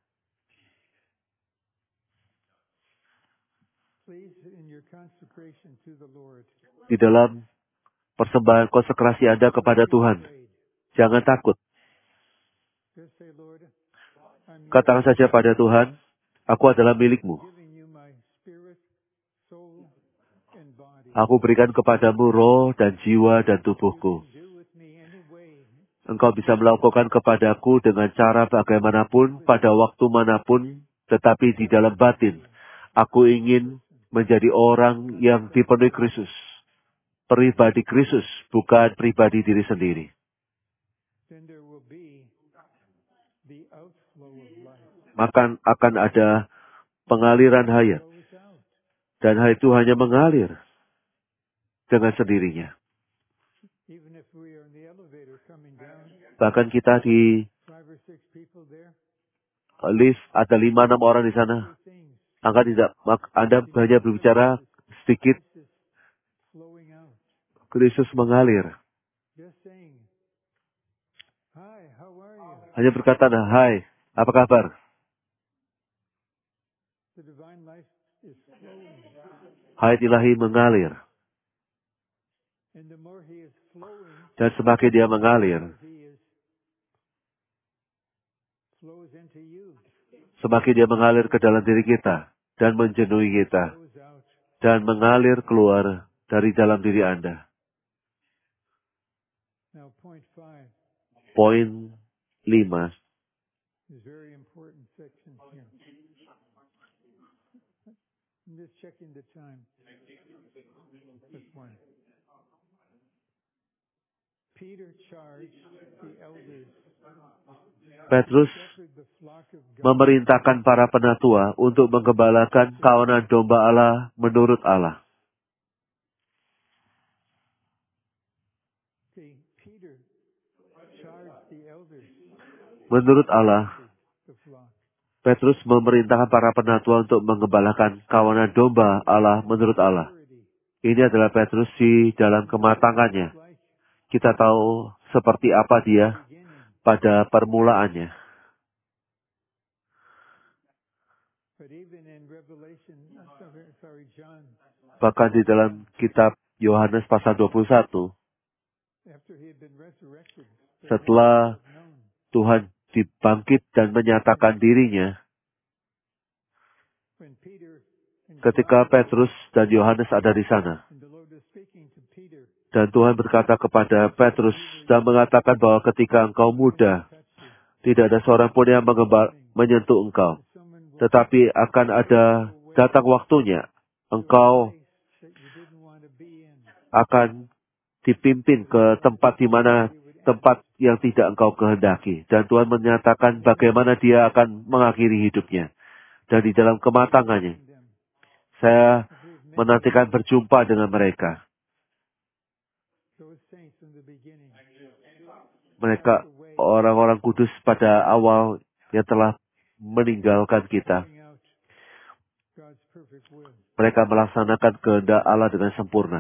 Di dalam persembahan konsekrasi Anda kepada Tuhan, jangan takut. Katakan saja pada Tuhan, aku adalah milikmu. Aku berikan kepadamu roh dan jiwa dan tubuhku. Engkau bisa melakukan kepadaku dengan cara bagaimanapun, pada waktu manapun, tetapi di dalam batin, aku ingin menjadi orang yang dipenuhi Kristus. Pribadi Kristus, bukan pribadi diri sendiri. Maka akan ada pengaliran hayat. Dan hal itu hanya mengalir dengan sendirinya. Bahkan kita di lift ada lima enam orang di sana. Angka tidak, Anda hanya berbicara sedikit. Kristus mengalir. Hanya berkata, hai, apa kabar? Hayat ilahi mengalir. Dan semakin dia mengalir, semakin dia mengalir ke dalam diri kita dan menjenuhi kita dan mengalir keluar dari dalam diri Anda. Poin lima. Petrus memerintahkan para penatua untuk menggembalakan kawanan domba Allah menurut Allah. Menurut Allah, Petrus memerintahkan para penatua untuk menggembalakan kawanan domba Allah menurut Allah. Ini adalah Petrus di dalam kematangannya. Kita tahu seperti apa dia pada permulaannya. Bahkan di dalam kitab Yohanes pasal dua puluh satu, setelah Tuhan dibangkit dan menyatakan dirinya, ketika Petrus dan Yohanes ada di sana, dan Tuhan berkata kepada Petrus dan mengatakan bahwa ketika engkau muda, tidak ada seorang pun yang mengembal, menyentuh engkau. Tetapi akan ada datang waktunya, engkau akan dipimpin ke tempat di mana tempat yang tidak engkau kehendaki. Dan Tuhan menyatakan bagaimana dia akan mengakhiri hidupnya. Dan di dalam kematangannya, saya menantikan berjumpa dengan mereka. Mereka orang-orang kudus pada awal yang telah meninggalkan kita. Mereka melaksanakan kehendak Allah dengan sempurna.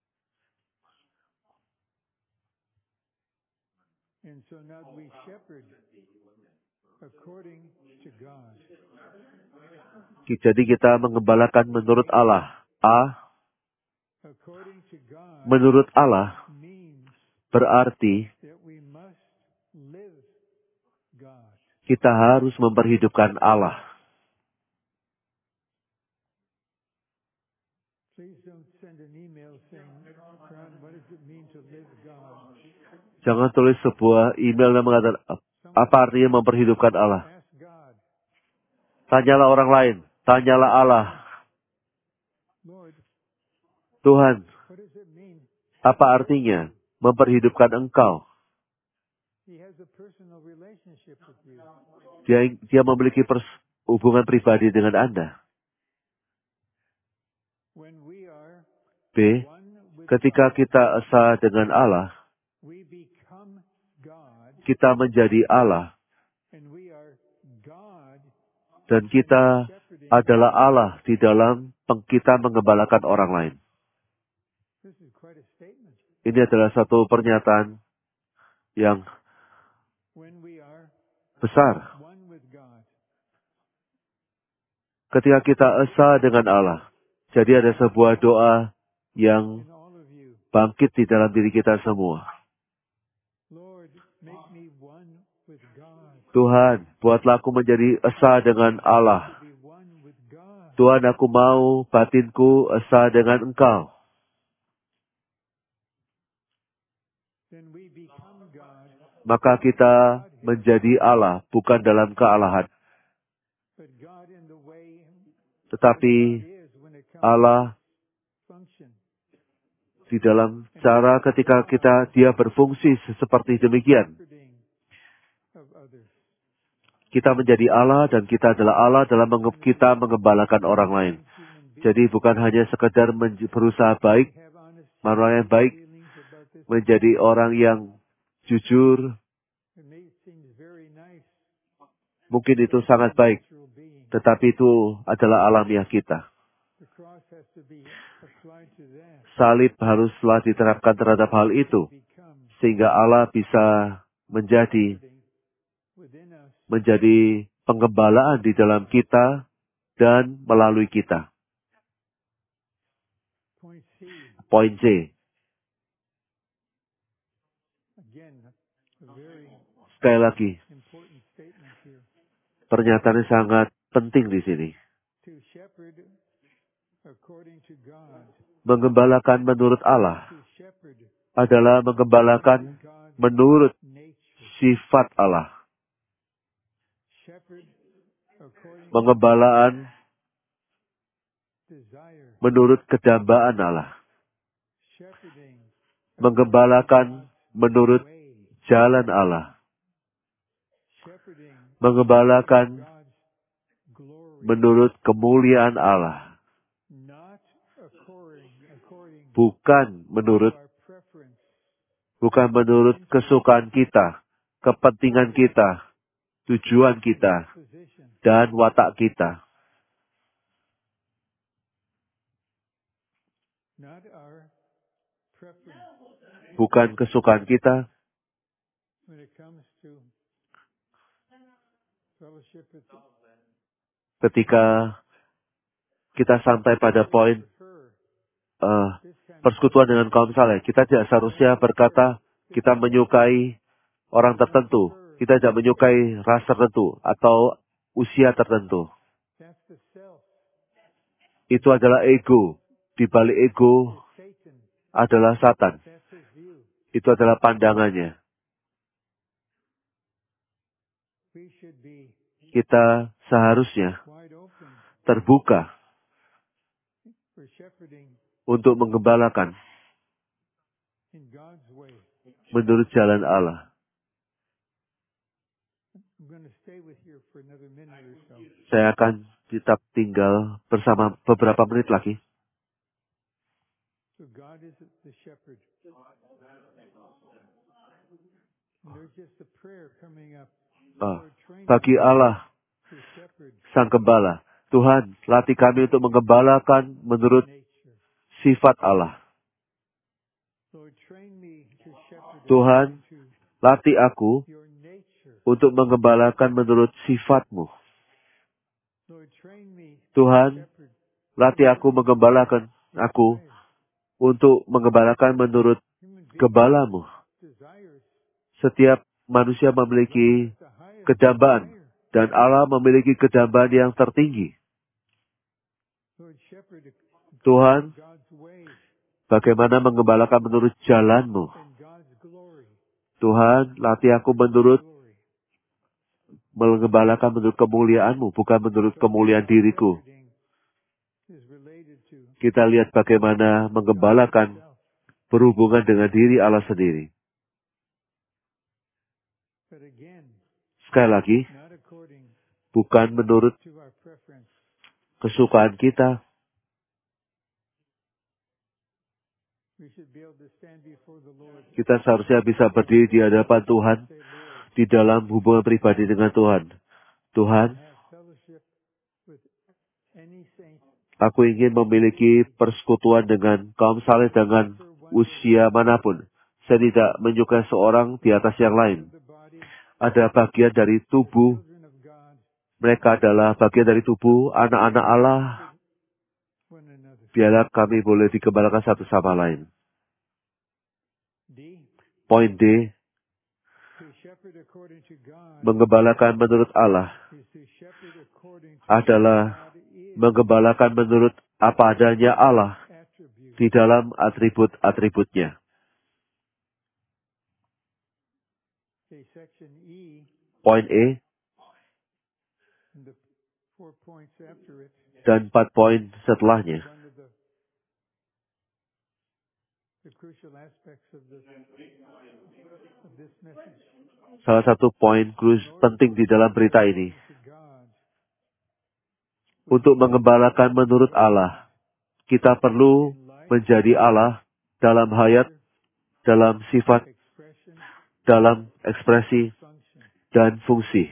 Jadi kita mengembalakan menurut Allah. A. Menurut Allah berarti kita harus memperhidupkan Allah. Jangan tulis sebuah email yang mengatakan apa artinya memperhidupkan Allah. Tanyalah orang lain. Tanyalah Allah. Tuhan, apa artinya memperhidupkan engkau? Dia, dia memiliki pers, hubungan pribadi dengan Anda. B. Ketika kita esa dengan Allah, kita menjadi Allah. Dan kita adalah Allah di dalam kita mengembalakan orang lain. Ini adalah satu pernyataan yang besar. Ketika kita esa dengan Allah, jadi ada sebuah doa yang bangkit di dalam diri kita semua. Tuhan, buatlah aku menjadi esa dengan Allah. Tuhan, aku mau batinku esa dengan Engkau. maka kita menjadi Allah, bukan dalam kealahan. Tetapi Allah di dalam cara ketika kita dia berfungsi seperti demikian. Kita menjadi Allah dan kita adalah Allah dalam menge- kita mengembalakan orang lain. Jadi bukan hanya sekedar berusaha baik, orang yang baik, menjadi orang yang jujur. Mungkin itu sangat baik, tetapi itu adalah alamiah kita. Salib haruslah diterapkan terhadap hal itu, sehingga Allah bisa menjadi menjadi pengembalaan di dalam kita dan melalui kita. Poin C. Sekali lagi, pernyataannya sangat penting di sini. Mengembalakan menurut Allah adalah mengembalakan menurut sifat Allah. Pengembalaan menurut kedambaan Allah. Mengembalakan menurut jalan Allah. Mengembalakan menurut kemuliaan Allah. Bukan menurut bukan menurut kesukaan kita, kepentingan kita, tujuan kita, dan watak kita. Bukan kesukaan kita. Ketika kita sampai pada poin uh, persekutuan dengan kaum saleh, kita tidak seharusnya berkata kita menyukai orang tertentu. Kita tidak menyukai ras tertentu atau usia tertentu. Itu adalah ego. Di balik ego adalah Satan. Itu adalah pandangannya. Kita seharusnya terbuka untuk menggembalakan menurut jalan Allah. Saya akan tetap tinggal bersama beberapa menit lagi. Oh, bagi Allah, Sang Gembala, Tuhan, latih kami untuk menggembalakan menurut sifat Allah. Tuhan, latih aku untuk menggembalakan menurut sifat-Mu. Tuhan, latih aku menggembalakan aku untuk menggembalakan menurut gembala-Mu. Setiap manusia memiliki kedambaan, dan Allah memiliki kedambaan yang tertinggi. Tuhan, bagaimana menggembalakan menurut jalan-Mu? Tuhan, latih aku menurut menggembalakan menurut kemuliaan-Mu, bukan menurut kemuliaan diriku. Kita lihat bagaimana menggembalakan berhubungan dengan diri Allah sendiri. Sekali lagi, bukan menurut kesukaan kita. Kita seharusnya bisa berdiri di hadapan Tuhan, di dalam hubungan pribadi dengan Tuhan. Tuhan, aku ingin memiliki persekutuan dengan kaum saleh dengan usia manapun. Saya tidak menyukai seorang di atas yang lain. Ada bagian dari tubuh. Mereka adalah bagian dari tubuh anak-anak Allah. Biarlah kami boleh digembalakan satu sama lain. Poin D. Menggembalakan menurut Allah adalah menggembalakan menurut apa adanya Allah di dalam atribut-atributnya. poin E, dan empat poin setelahnya. Salah satu poin krus penting di dalam berita ini, untuk mengembalakan menurut Allah, kita perlu menjadi Allah dalam hayat, dalam sifat, dalam ekspresi, dan fungsi.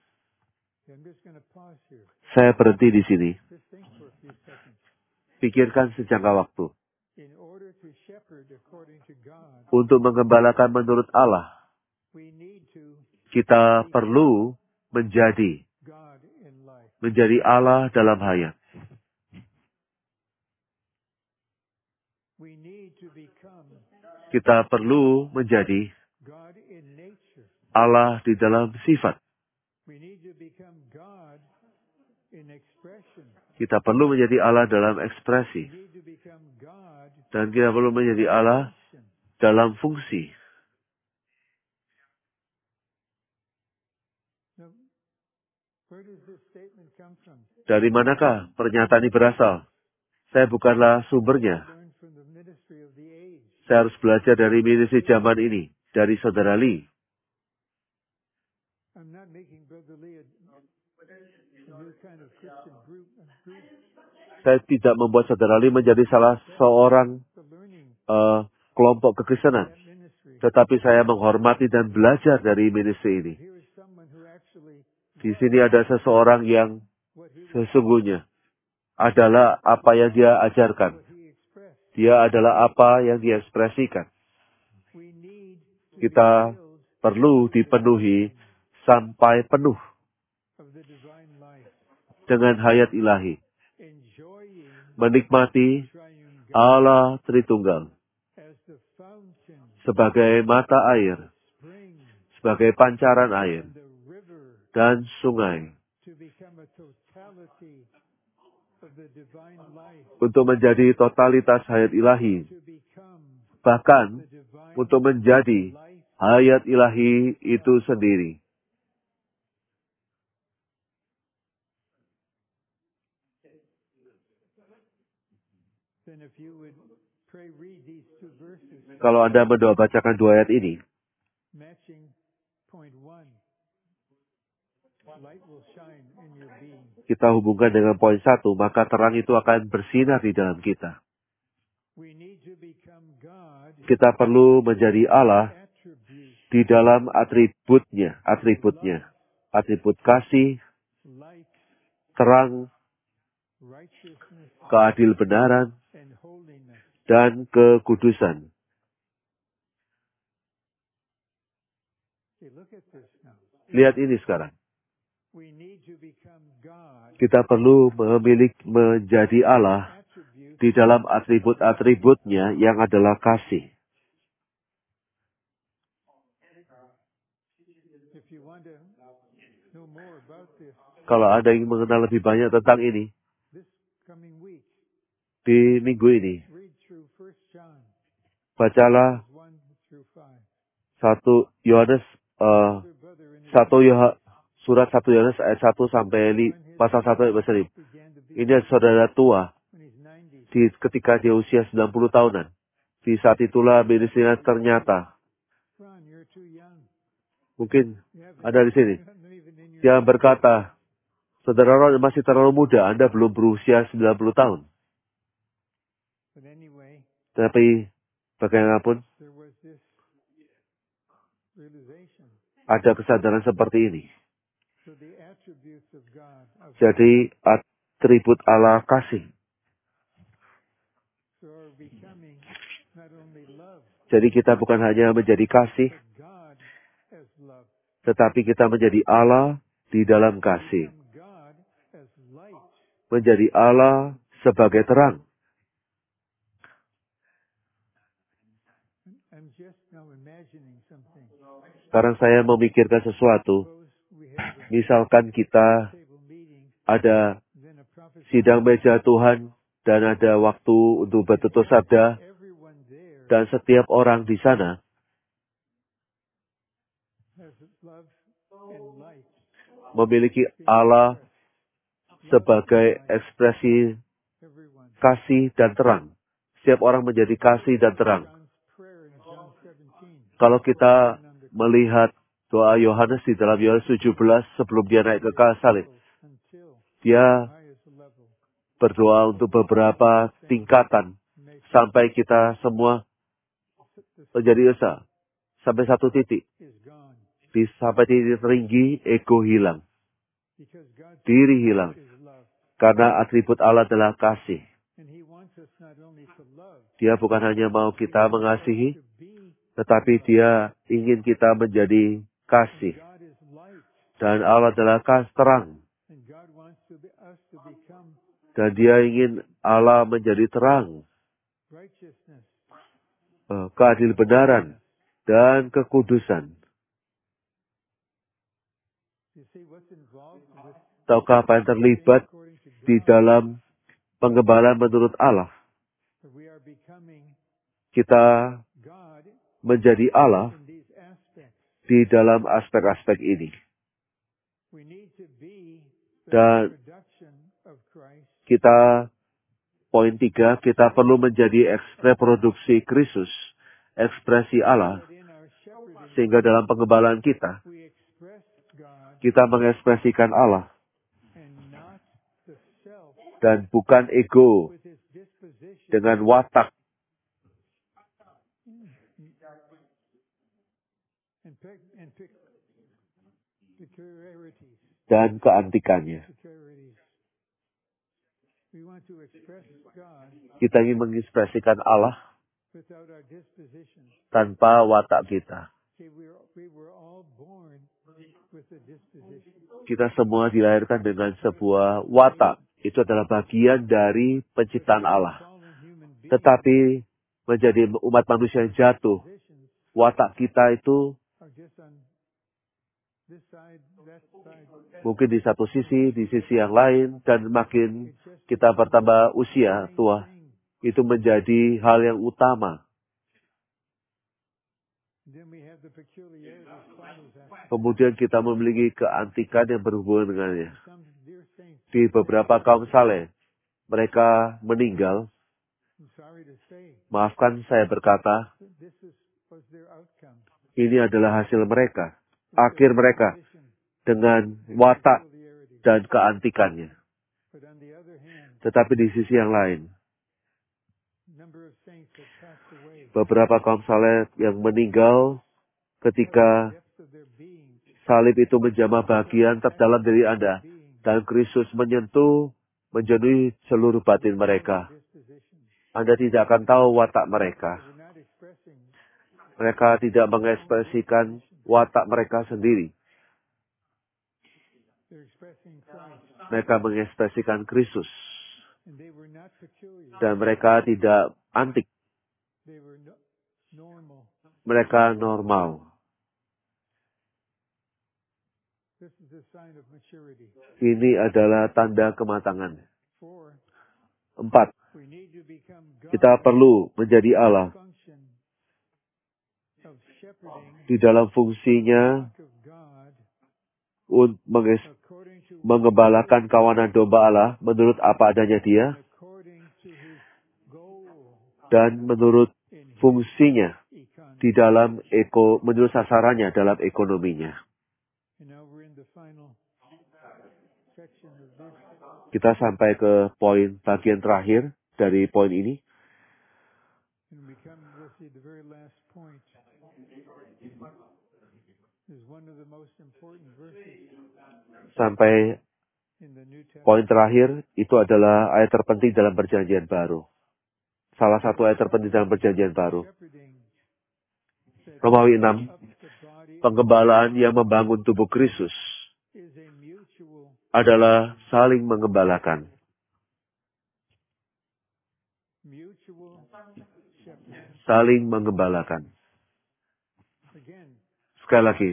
Saya berhenti di sini. Pikirkan sejangka waktu. Untuk mengembalakan menurut Allah, kita perlu menjadi menjadi Allah dalam hayat. Kita perlu menjadi Allah di dalam sifat. Kita perlu menjadi Allah dalam ekspresi. Dan kita perlu menjadi Allah dalam fungsi. Dari manakah pernyataan ini berasal? Saya bukanlah sumbernya. Saya harus belajar dari ministry zaman ini, dari Saudara Lee. Saya tidak membuat Saudara Lee menjadi salah seorang uh, kelompok kekristenan. Tetapi saya menghormati dan belajar dari ministry ini. Di sini ada seseorang yang sesungguhnya adalah apa yang dia ajarkan. Dia adalah apa yang dia ekspresikan. Kita perlu dipenuhi sampai penuh dengan hayat ilahi. Menikmati Allah Tritunggal sebagai mata air, sebagai pancaran air, dan sungai. Untuk menjadi totalitas hayat ilahi. Bahkan untuk menjadi hayat ilahi itu sendiri. Kalau Anda berdoa bacakan dua ayat ini, kita hubungkan dengan poin satu, maka terang itu akan bersinar di dalam kita. Kita perlu menjadi Allah di dalam atributnya, atributnya, atribut kasih, terang, keadil benaran, dan kekudusan. Lihat ini sekarang. Kita perlu memiliki menjadi Allah di dalam atribut-atributnya yang adalah kasih. Kalau Anda ingin mengenal lebih banyak tentang ini, di minggu ini, bacalah satu Yohanes, uh, satu Yohanes, Surat satu Yohanes ayat satu sampai li, pasal satu ayat berselim. Ini saudara tua di ketika dia usia sembilan puluh tahunan. Di saat itulah ministrinya ternyata. Mungkin ada di sini. Dia berkata, saudara Ron masih terlalu muda, Anda belum berusia sembilan puluh tahun. Tapi bagaimanapun, ada kesadaran seperti ini. Jadi atribut Allah kasih. Jadi kita bukan hanya menjadi kasih, tetapi kita menjadi Allah di dalam kasih. Menjadi Allah sebagai terang. Sekarang saya memikirkan sesuatu. Misalkan kita ada sidang meja Tuhan dan ada waktu untuk bertutur sabda dan setiap orang di sana memiliki Allah sebagai ekspresi kasih dan terang. Setiap orang menjadi kasih dan terang. Kalau kita melihat doa Yohanes di dalam Yohanes tujuh belas sebelum dia naik ke salib, dia berdoa untuk beberapa tingkatan sampai kita semua menjadi esa. Sampai satu titik. Di sampai titik tertinggi, ego hilang. Diri hilang. Karena atribut Allah adalah kasih. Dia bukan hanya mau kita mengasihi, tetapi dia ingin kita menjadi kasih. Dan Allah adalah kasih terang. Dan dia ingin Allah menjadi terang. Keadil benaran dan kekudusan. Tahukah apa yang terlibat di dalam penggembalaan menurut Allah? Kita menjadi Allah di dalam aspek-aspek ini. Dan kita, poin tiga, kita perlu menjadi reproduksi Kristus, ekspresi Allah, sehingga dalam penggembalaan kita, kita mengekspresikan Allah, dan bukan ego, dengan watak, dan keantikannya. Kita ingin mengekspresikan Allah tanpa watak kita. Kita semua dilahirkan dengan sebuah watak. Itu adalah bagian dari penciptaan Allah. Tetapi menjadi umat manusia yang jatuh, watak kita itu mungkin di satu sisi, di sisi yang lain, dan makin kita bertambah usia tua, itu menjadi hal yang utama. Kemudian kita memiliki keantikan yang berhubungan dengannya. Di beberapa kaum saleh, mereka meninggal. Maafkan saya berkata, ini adalah hasil mereka, akhir mereka, dengan watak dan keantikannya. Tetapi di sisi yang lain, beberapa kaum saleh yang meninggal ketika salib itu menjamah bagian terdalam diri Anda, dan Kristus menyentuh, menjenuhi seluruh batin mereka. Anda tidak akan tahu watak mereka. Mereka tidak mengekspresikan watak mereka sendiri. Mereka mengekspresikan Kristus. Dan mereka tidak antik. Mereka normal. Ini adalah tanda kematangan. Empat. Kita perlu menjadi Allah di dalam fungsinya untuk mengembalakan kawanan domba Allah menurut apa adanya Dia dan menurut fungsinya di dalam eko, menurut sasarannya dalam ekonominya. Kita sampai ke poin bagian terakhir dari poin ini. Sampai poin terakhir, itu adalah ayat terpenting dalam perjanjian baru. Salah satu ayat terpenting dalam perjanjian baru. Romawi enam, penggembalaan yang membangun tubuh Kristus adalah saling mengembalakan. Saling mengembalakan. Sekali lagi.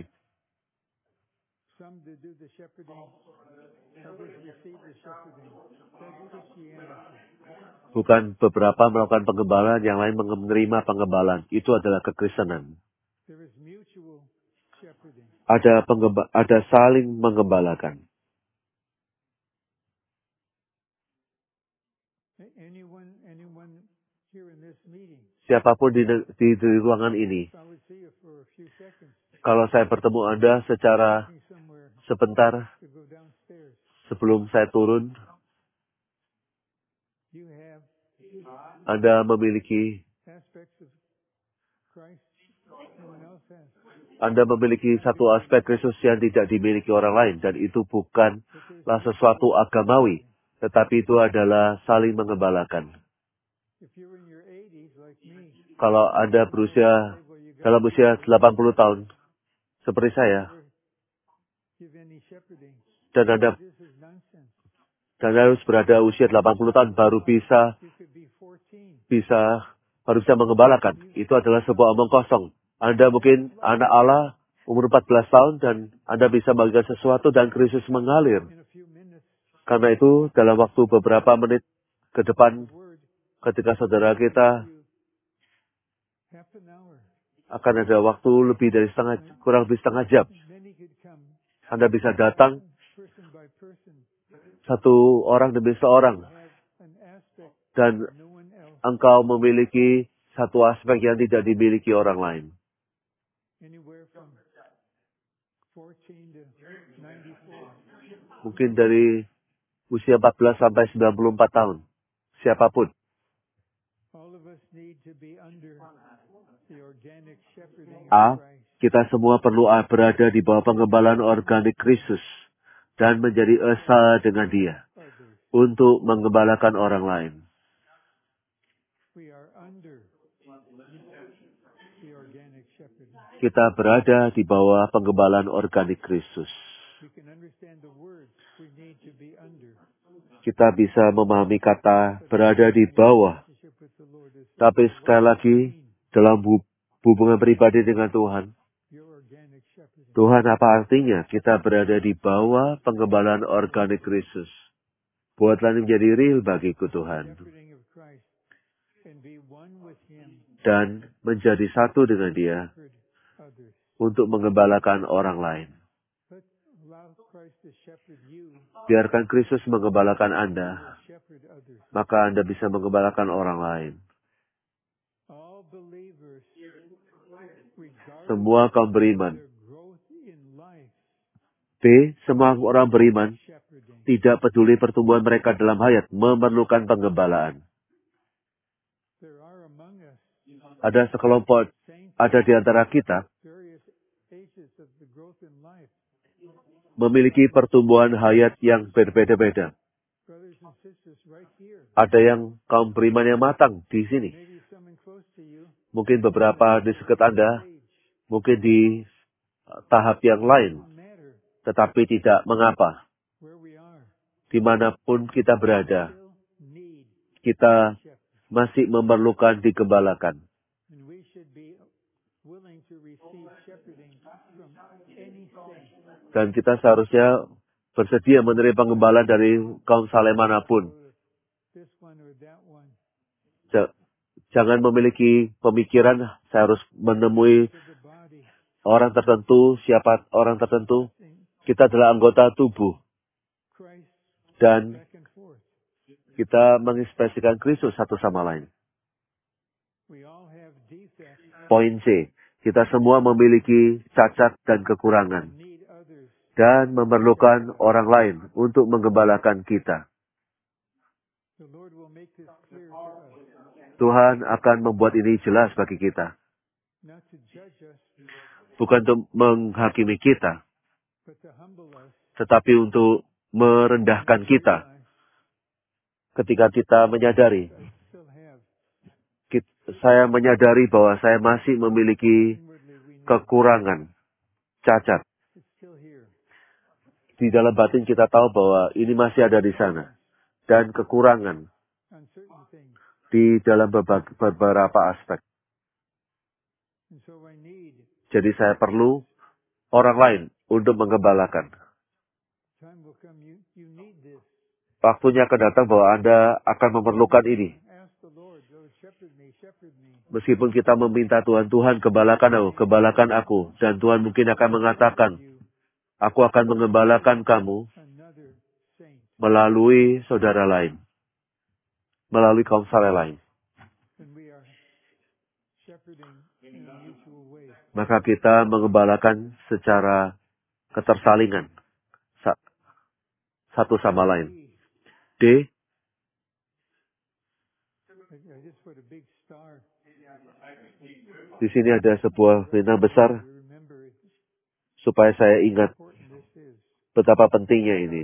Bukan beberapa melakukan penggembalaan, yang lain menerima penggembalaan. Itu adalah kekristenan. ada pengemba, ada saling menggembalakan. Siapapun di, di, di ruangan ini, kalau saya bertemu Anda secara sebentar sebelum saya turun, Anda memiliki Anda memiliki satu aspek Kristus yang tidak dimiliki orang lain, dan itu bukanlah sesuatu agamawi, tetapi itu adalah saling menggembalakan. Kalau Anda berusia dalam usia delapan puluh tahun, seperti saya, dan Anda, dan Anda harus berada usia delapan puluh tahun baru bisa, bisa, baru bisa menggembalakan. Itu adalah sebuah omong kosong. Anda mungkin anak Allah, umur empat belas tahun, dan Anda bisa membagikan sesuatu dan Kristus mengalir. Karena itu, dalam waktu beberapa menit ke depan, ketika saudara kita akan ada waktu lebih dari setengah, kurang lebih setengah jam, Anda bisa datang satu orang demi seorang, dan engkau memiliki satu aspek yang tidak dimiliki orang lain. Mungkin dari usia empat belas sampai sembilan puluh empat tahun. Siapapun. A. Kita semua perlu berada di bawah pengembalaan organik Kristus dan menjadi esa dengan Dia untuk menggembalakan orang lain. Kita berada di bawah penggembalaan organik Kristus. Kita bisa memahami kata berada di bawah. Tapi sekali lagi, dalam hubungan pribadi dengan Tuhan, Tuhan apa artinya kita berada di bawah penggembalaan organik Kristus? Buatlah ini menjadi real bagiku Tuhan. Dan menjadi satu dengan Dia untuk menggembalakan orang lain. Biarkan Kristus menggembalakan Anda, maka Anda bisa menggembalakan orang lain. Semua kaum beriman. B. Semua orang beriman, tidak peduli pertumbuhan mereka dalam hayat, memerlukan penggembalaan. Ada sekelompok, ada di antara kita, memiliki pertumbuhan hayat yang berbeda-beda. Ada yang kaum beriman yang matang di sini. Mungkin beberapa di sekitar Anda, mungkin di tahap yang lain. Tetapi tidak mengapa. Dimanapun kita berada, kita masih memerlukan digembalakan. Dan kita seharusnya bersedia menerima penggembalaan dari kaum saleh manapun. Jangan memiliki pemikiran, saya harus menemui orang tertentu, siapa orang tertentu. Kita adalah anggota tubuh. Dan kita mengekspresikan Kristus satu sama lain. Poin C. Kita semua memiliki cacat dan kekurangan. Dan memerlukan orang lain untuk menggembalakan kita. Tuhan akan membuat ini jelas bagi kita. Bukan untuk menghakimi kita, tetapi untuk merendahkan kita. Ketika kita menyadari, kita, saya menyadari bahwa saya masih memiliki kekurangan, cacat. Di dalam batin kita tahu bahwa ini masih ada di sana. Dan kekurangan di dalam beberapa aspek. Jadi saya perlu orang lain untuk menggembalakan. Waktunya akan datang bahwa Anda akan memerlukan ini. Meskipun kita meminta Tuhan, Tuhan gembalakan aku, gembalakan aku. Dan Tuhan mungkin akan mengatakan, aku akan mengembalakan kamu melalui saudara lain. Melalui kaum saleh lain. Maka kita mengembalakan secara ketersalingan. Satu sama lain. D. Di sini ada sebuah bintang besar. Supaya saya ingat betapa pentingnya ini.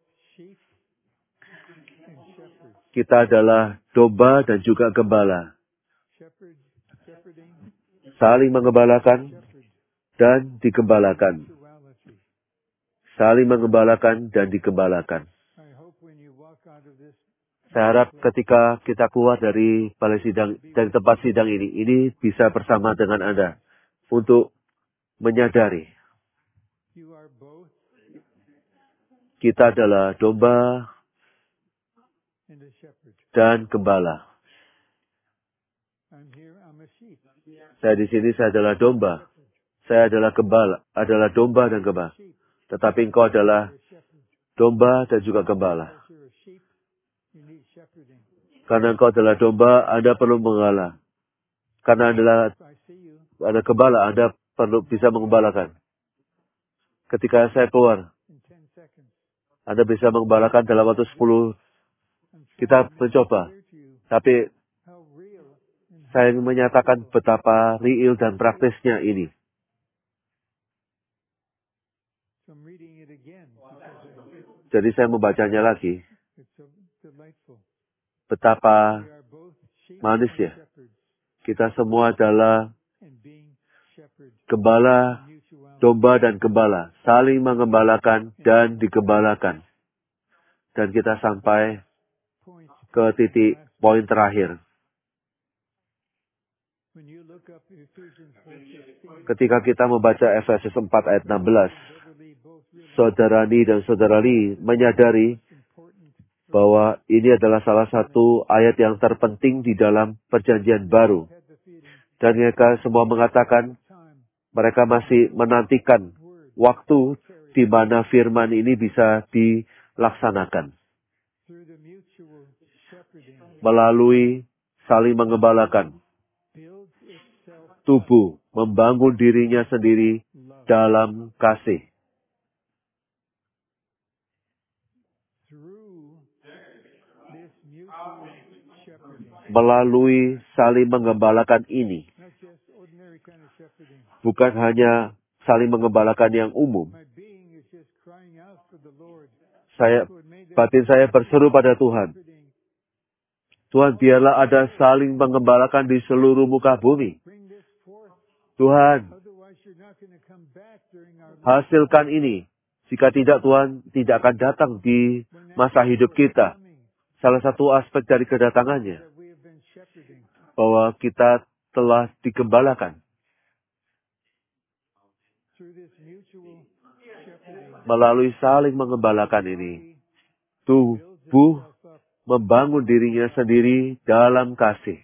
Kita adalah domba dan juga gembala. Saling mengembalakan dan digembalakan. Saling mengembalakan dan digembalakan. Saya harap ketika kita keluar dari balai sidang, dari tempat sidang ini, ini bisa bersama dengan Anda untuk menyadari kita adalah domba dan gembala. Saya di sini, saya adalah domba. Saya adalah gembala, adalah domba dan gembala. Tetapi engkau adalah domba dan juga gembala. Karena engkau adalah domba, Anda perlu mengalah. Karena adalah ada gembala, Anda perlu bisa mengembalakan. Ketika saya keluar, Anda bisa mengembalakan dalam waktu sepuluh. Kita mencoba. Tapi saya ingin menyatakan betapa real dan praktisnya ini. Jadi saya membacanya lagi. Betapa manis ya. Kita semua adalah gembala, domba dan gembala. Saling mengembalakan dan digembalakan. Dan kita sampai ke titik poin terakhir. Ketika kita membaca Efesus empat ayat enam belas, saudarani dan saudarali menyadari bahwa ini adalah salah satu ayat yang terpenting di dalam perjanjian baru. Dan mereka semua mengatakan mereka masih menantikan waktu di mana firman ini bisa dilaksanakan. Melalui saling mengembalakan. Tubuh membangun dirinya sendiri dalam kasih. Melalui saling mengembalakan ini. Bukan hanya saling mengembalakan yang umum. Saya, batin saya berseru pada Tuhan. Tuhan, biarlah ada saling mengembalakan di seluruh muka bumi. Tuhan, hasilkan ini. Jika tidak, Tuhan tidak akan datang di masa hidup kita. Salah satu aspek dari kedatangannya, bahwa kita telah digembalakan. Melalui saling mengembalakan ini, tubuh membangun dirinya sendiri dalam kasih.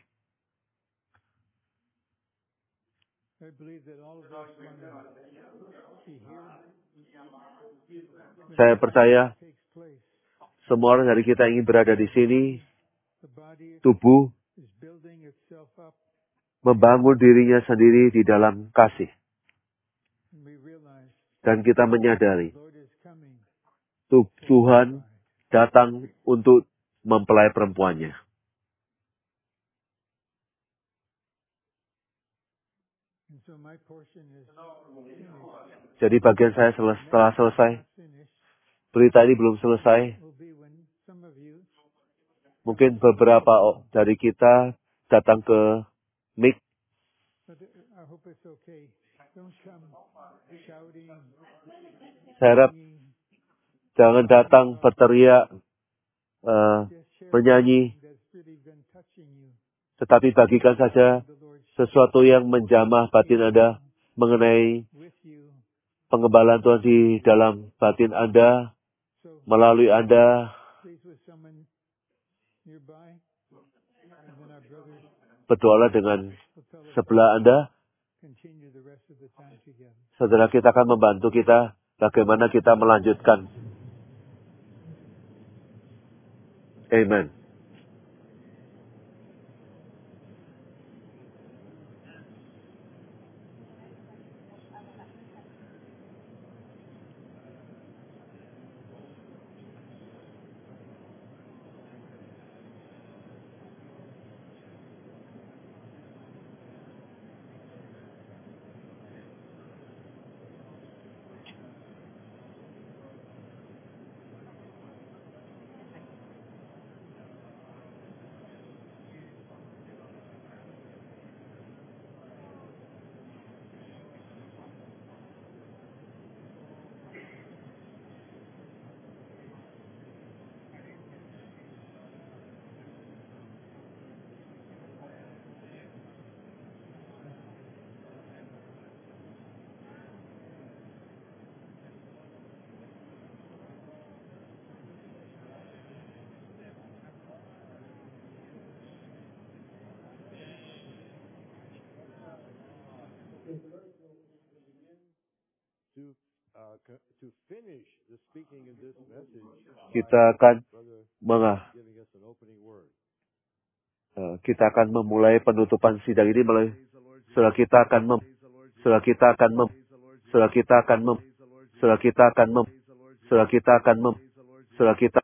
Saya percaya semua orang dari kita ingin berada di sini. Tubuh membangun dirinya sendiri di dalam kasih. Dan kita menyadari Tuhan datang untuk mempelai perempuannya. Jadi bagian saya setelah selesai. Berita ini belum selesai. Mungkin beberapa dari kita datang ke mic. Saya harap jangan datang berteriak, uh, bernyanyi, tetapi bagikan saja sesuatu yang menjamah batin Anda mengenai pengembalaan Tuhan di dalam batin Anda, melalui Anda. Berdoalah dengan sebelah Anda. Saudara, kita akan membantu kita bagaimana kita melanjutkan. Amen. Kita akan mengah, kita akan memulai penutupan sidang ini melalui setelah kita akan mem, setelah kita akan mem, setelah kita akan mem, setelah kita akan mem, setelah kita akan mem, setelah kita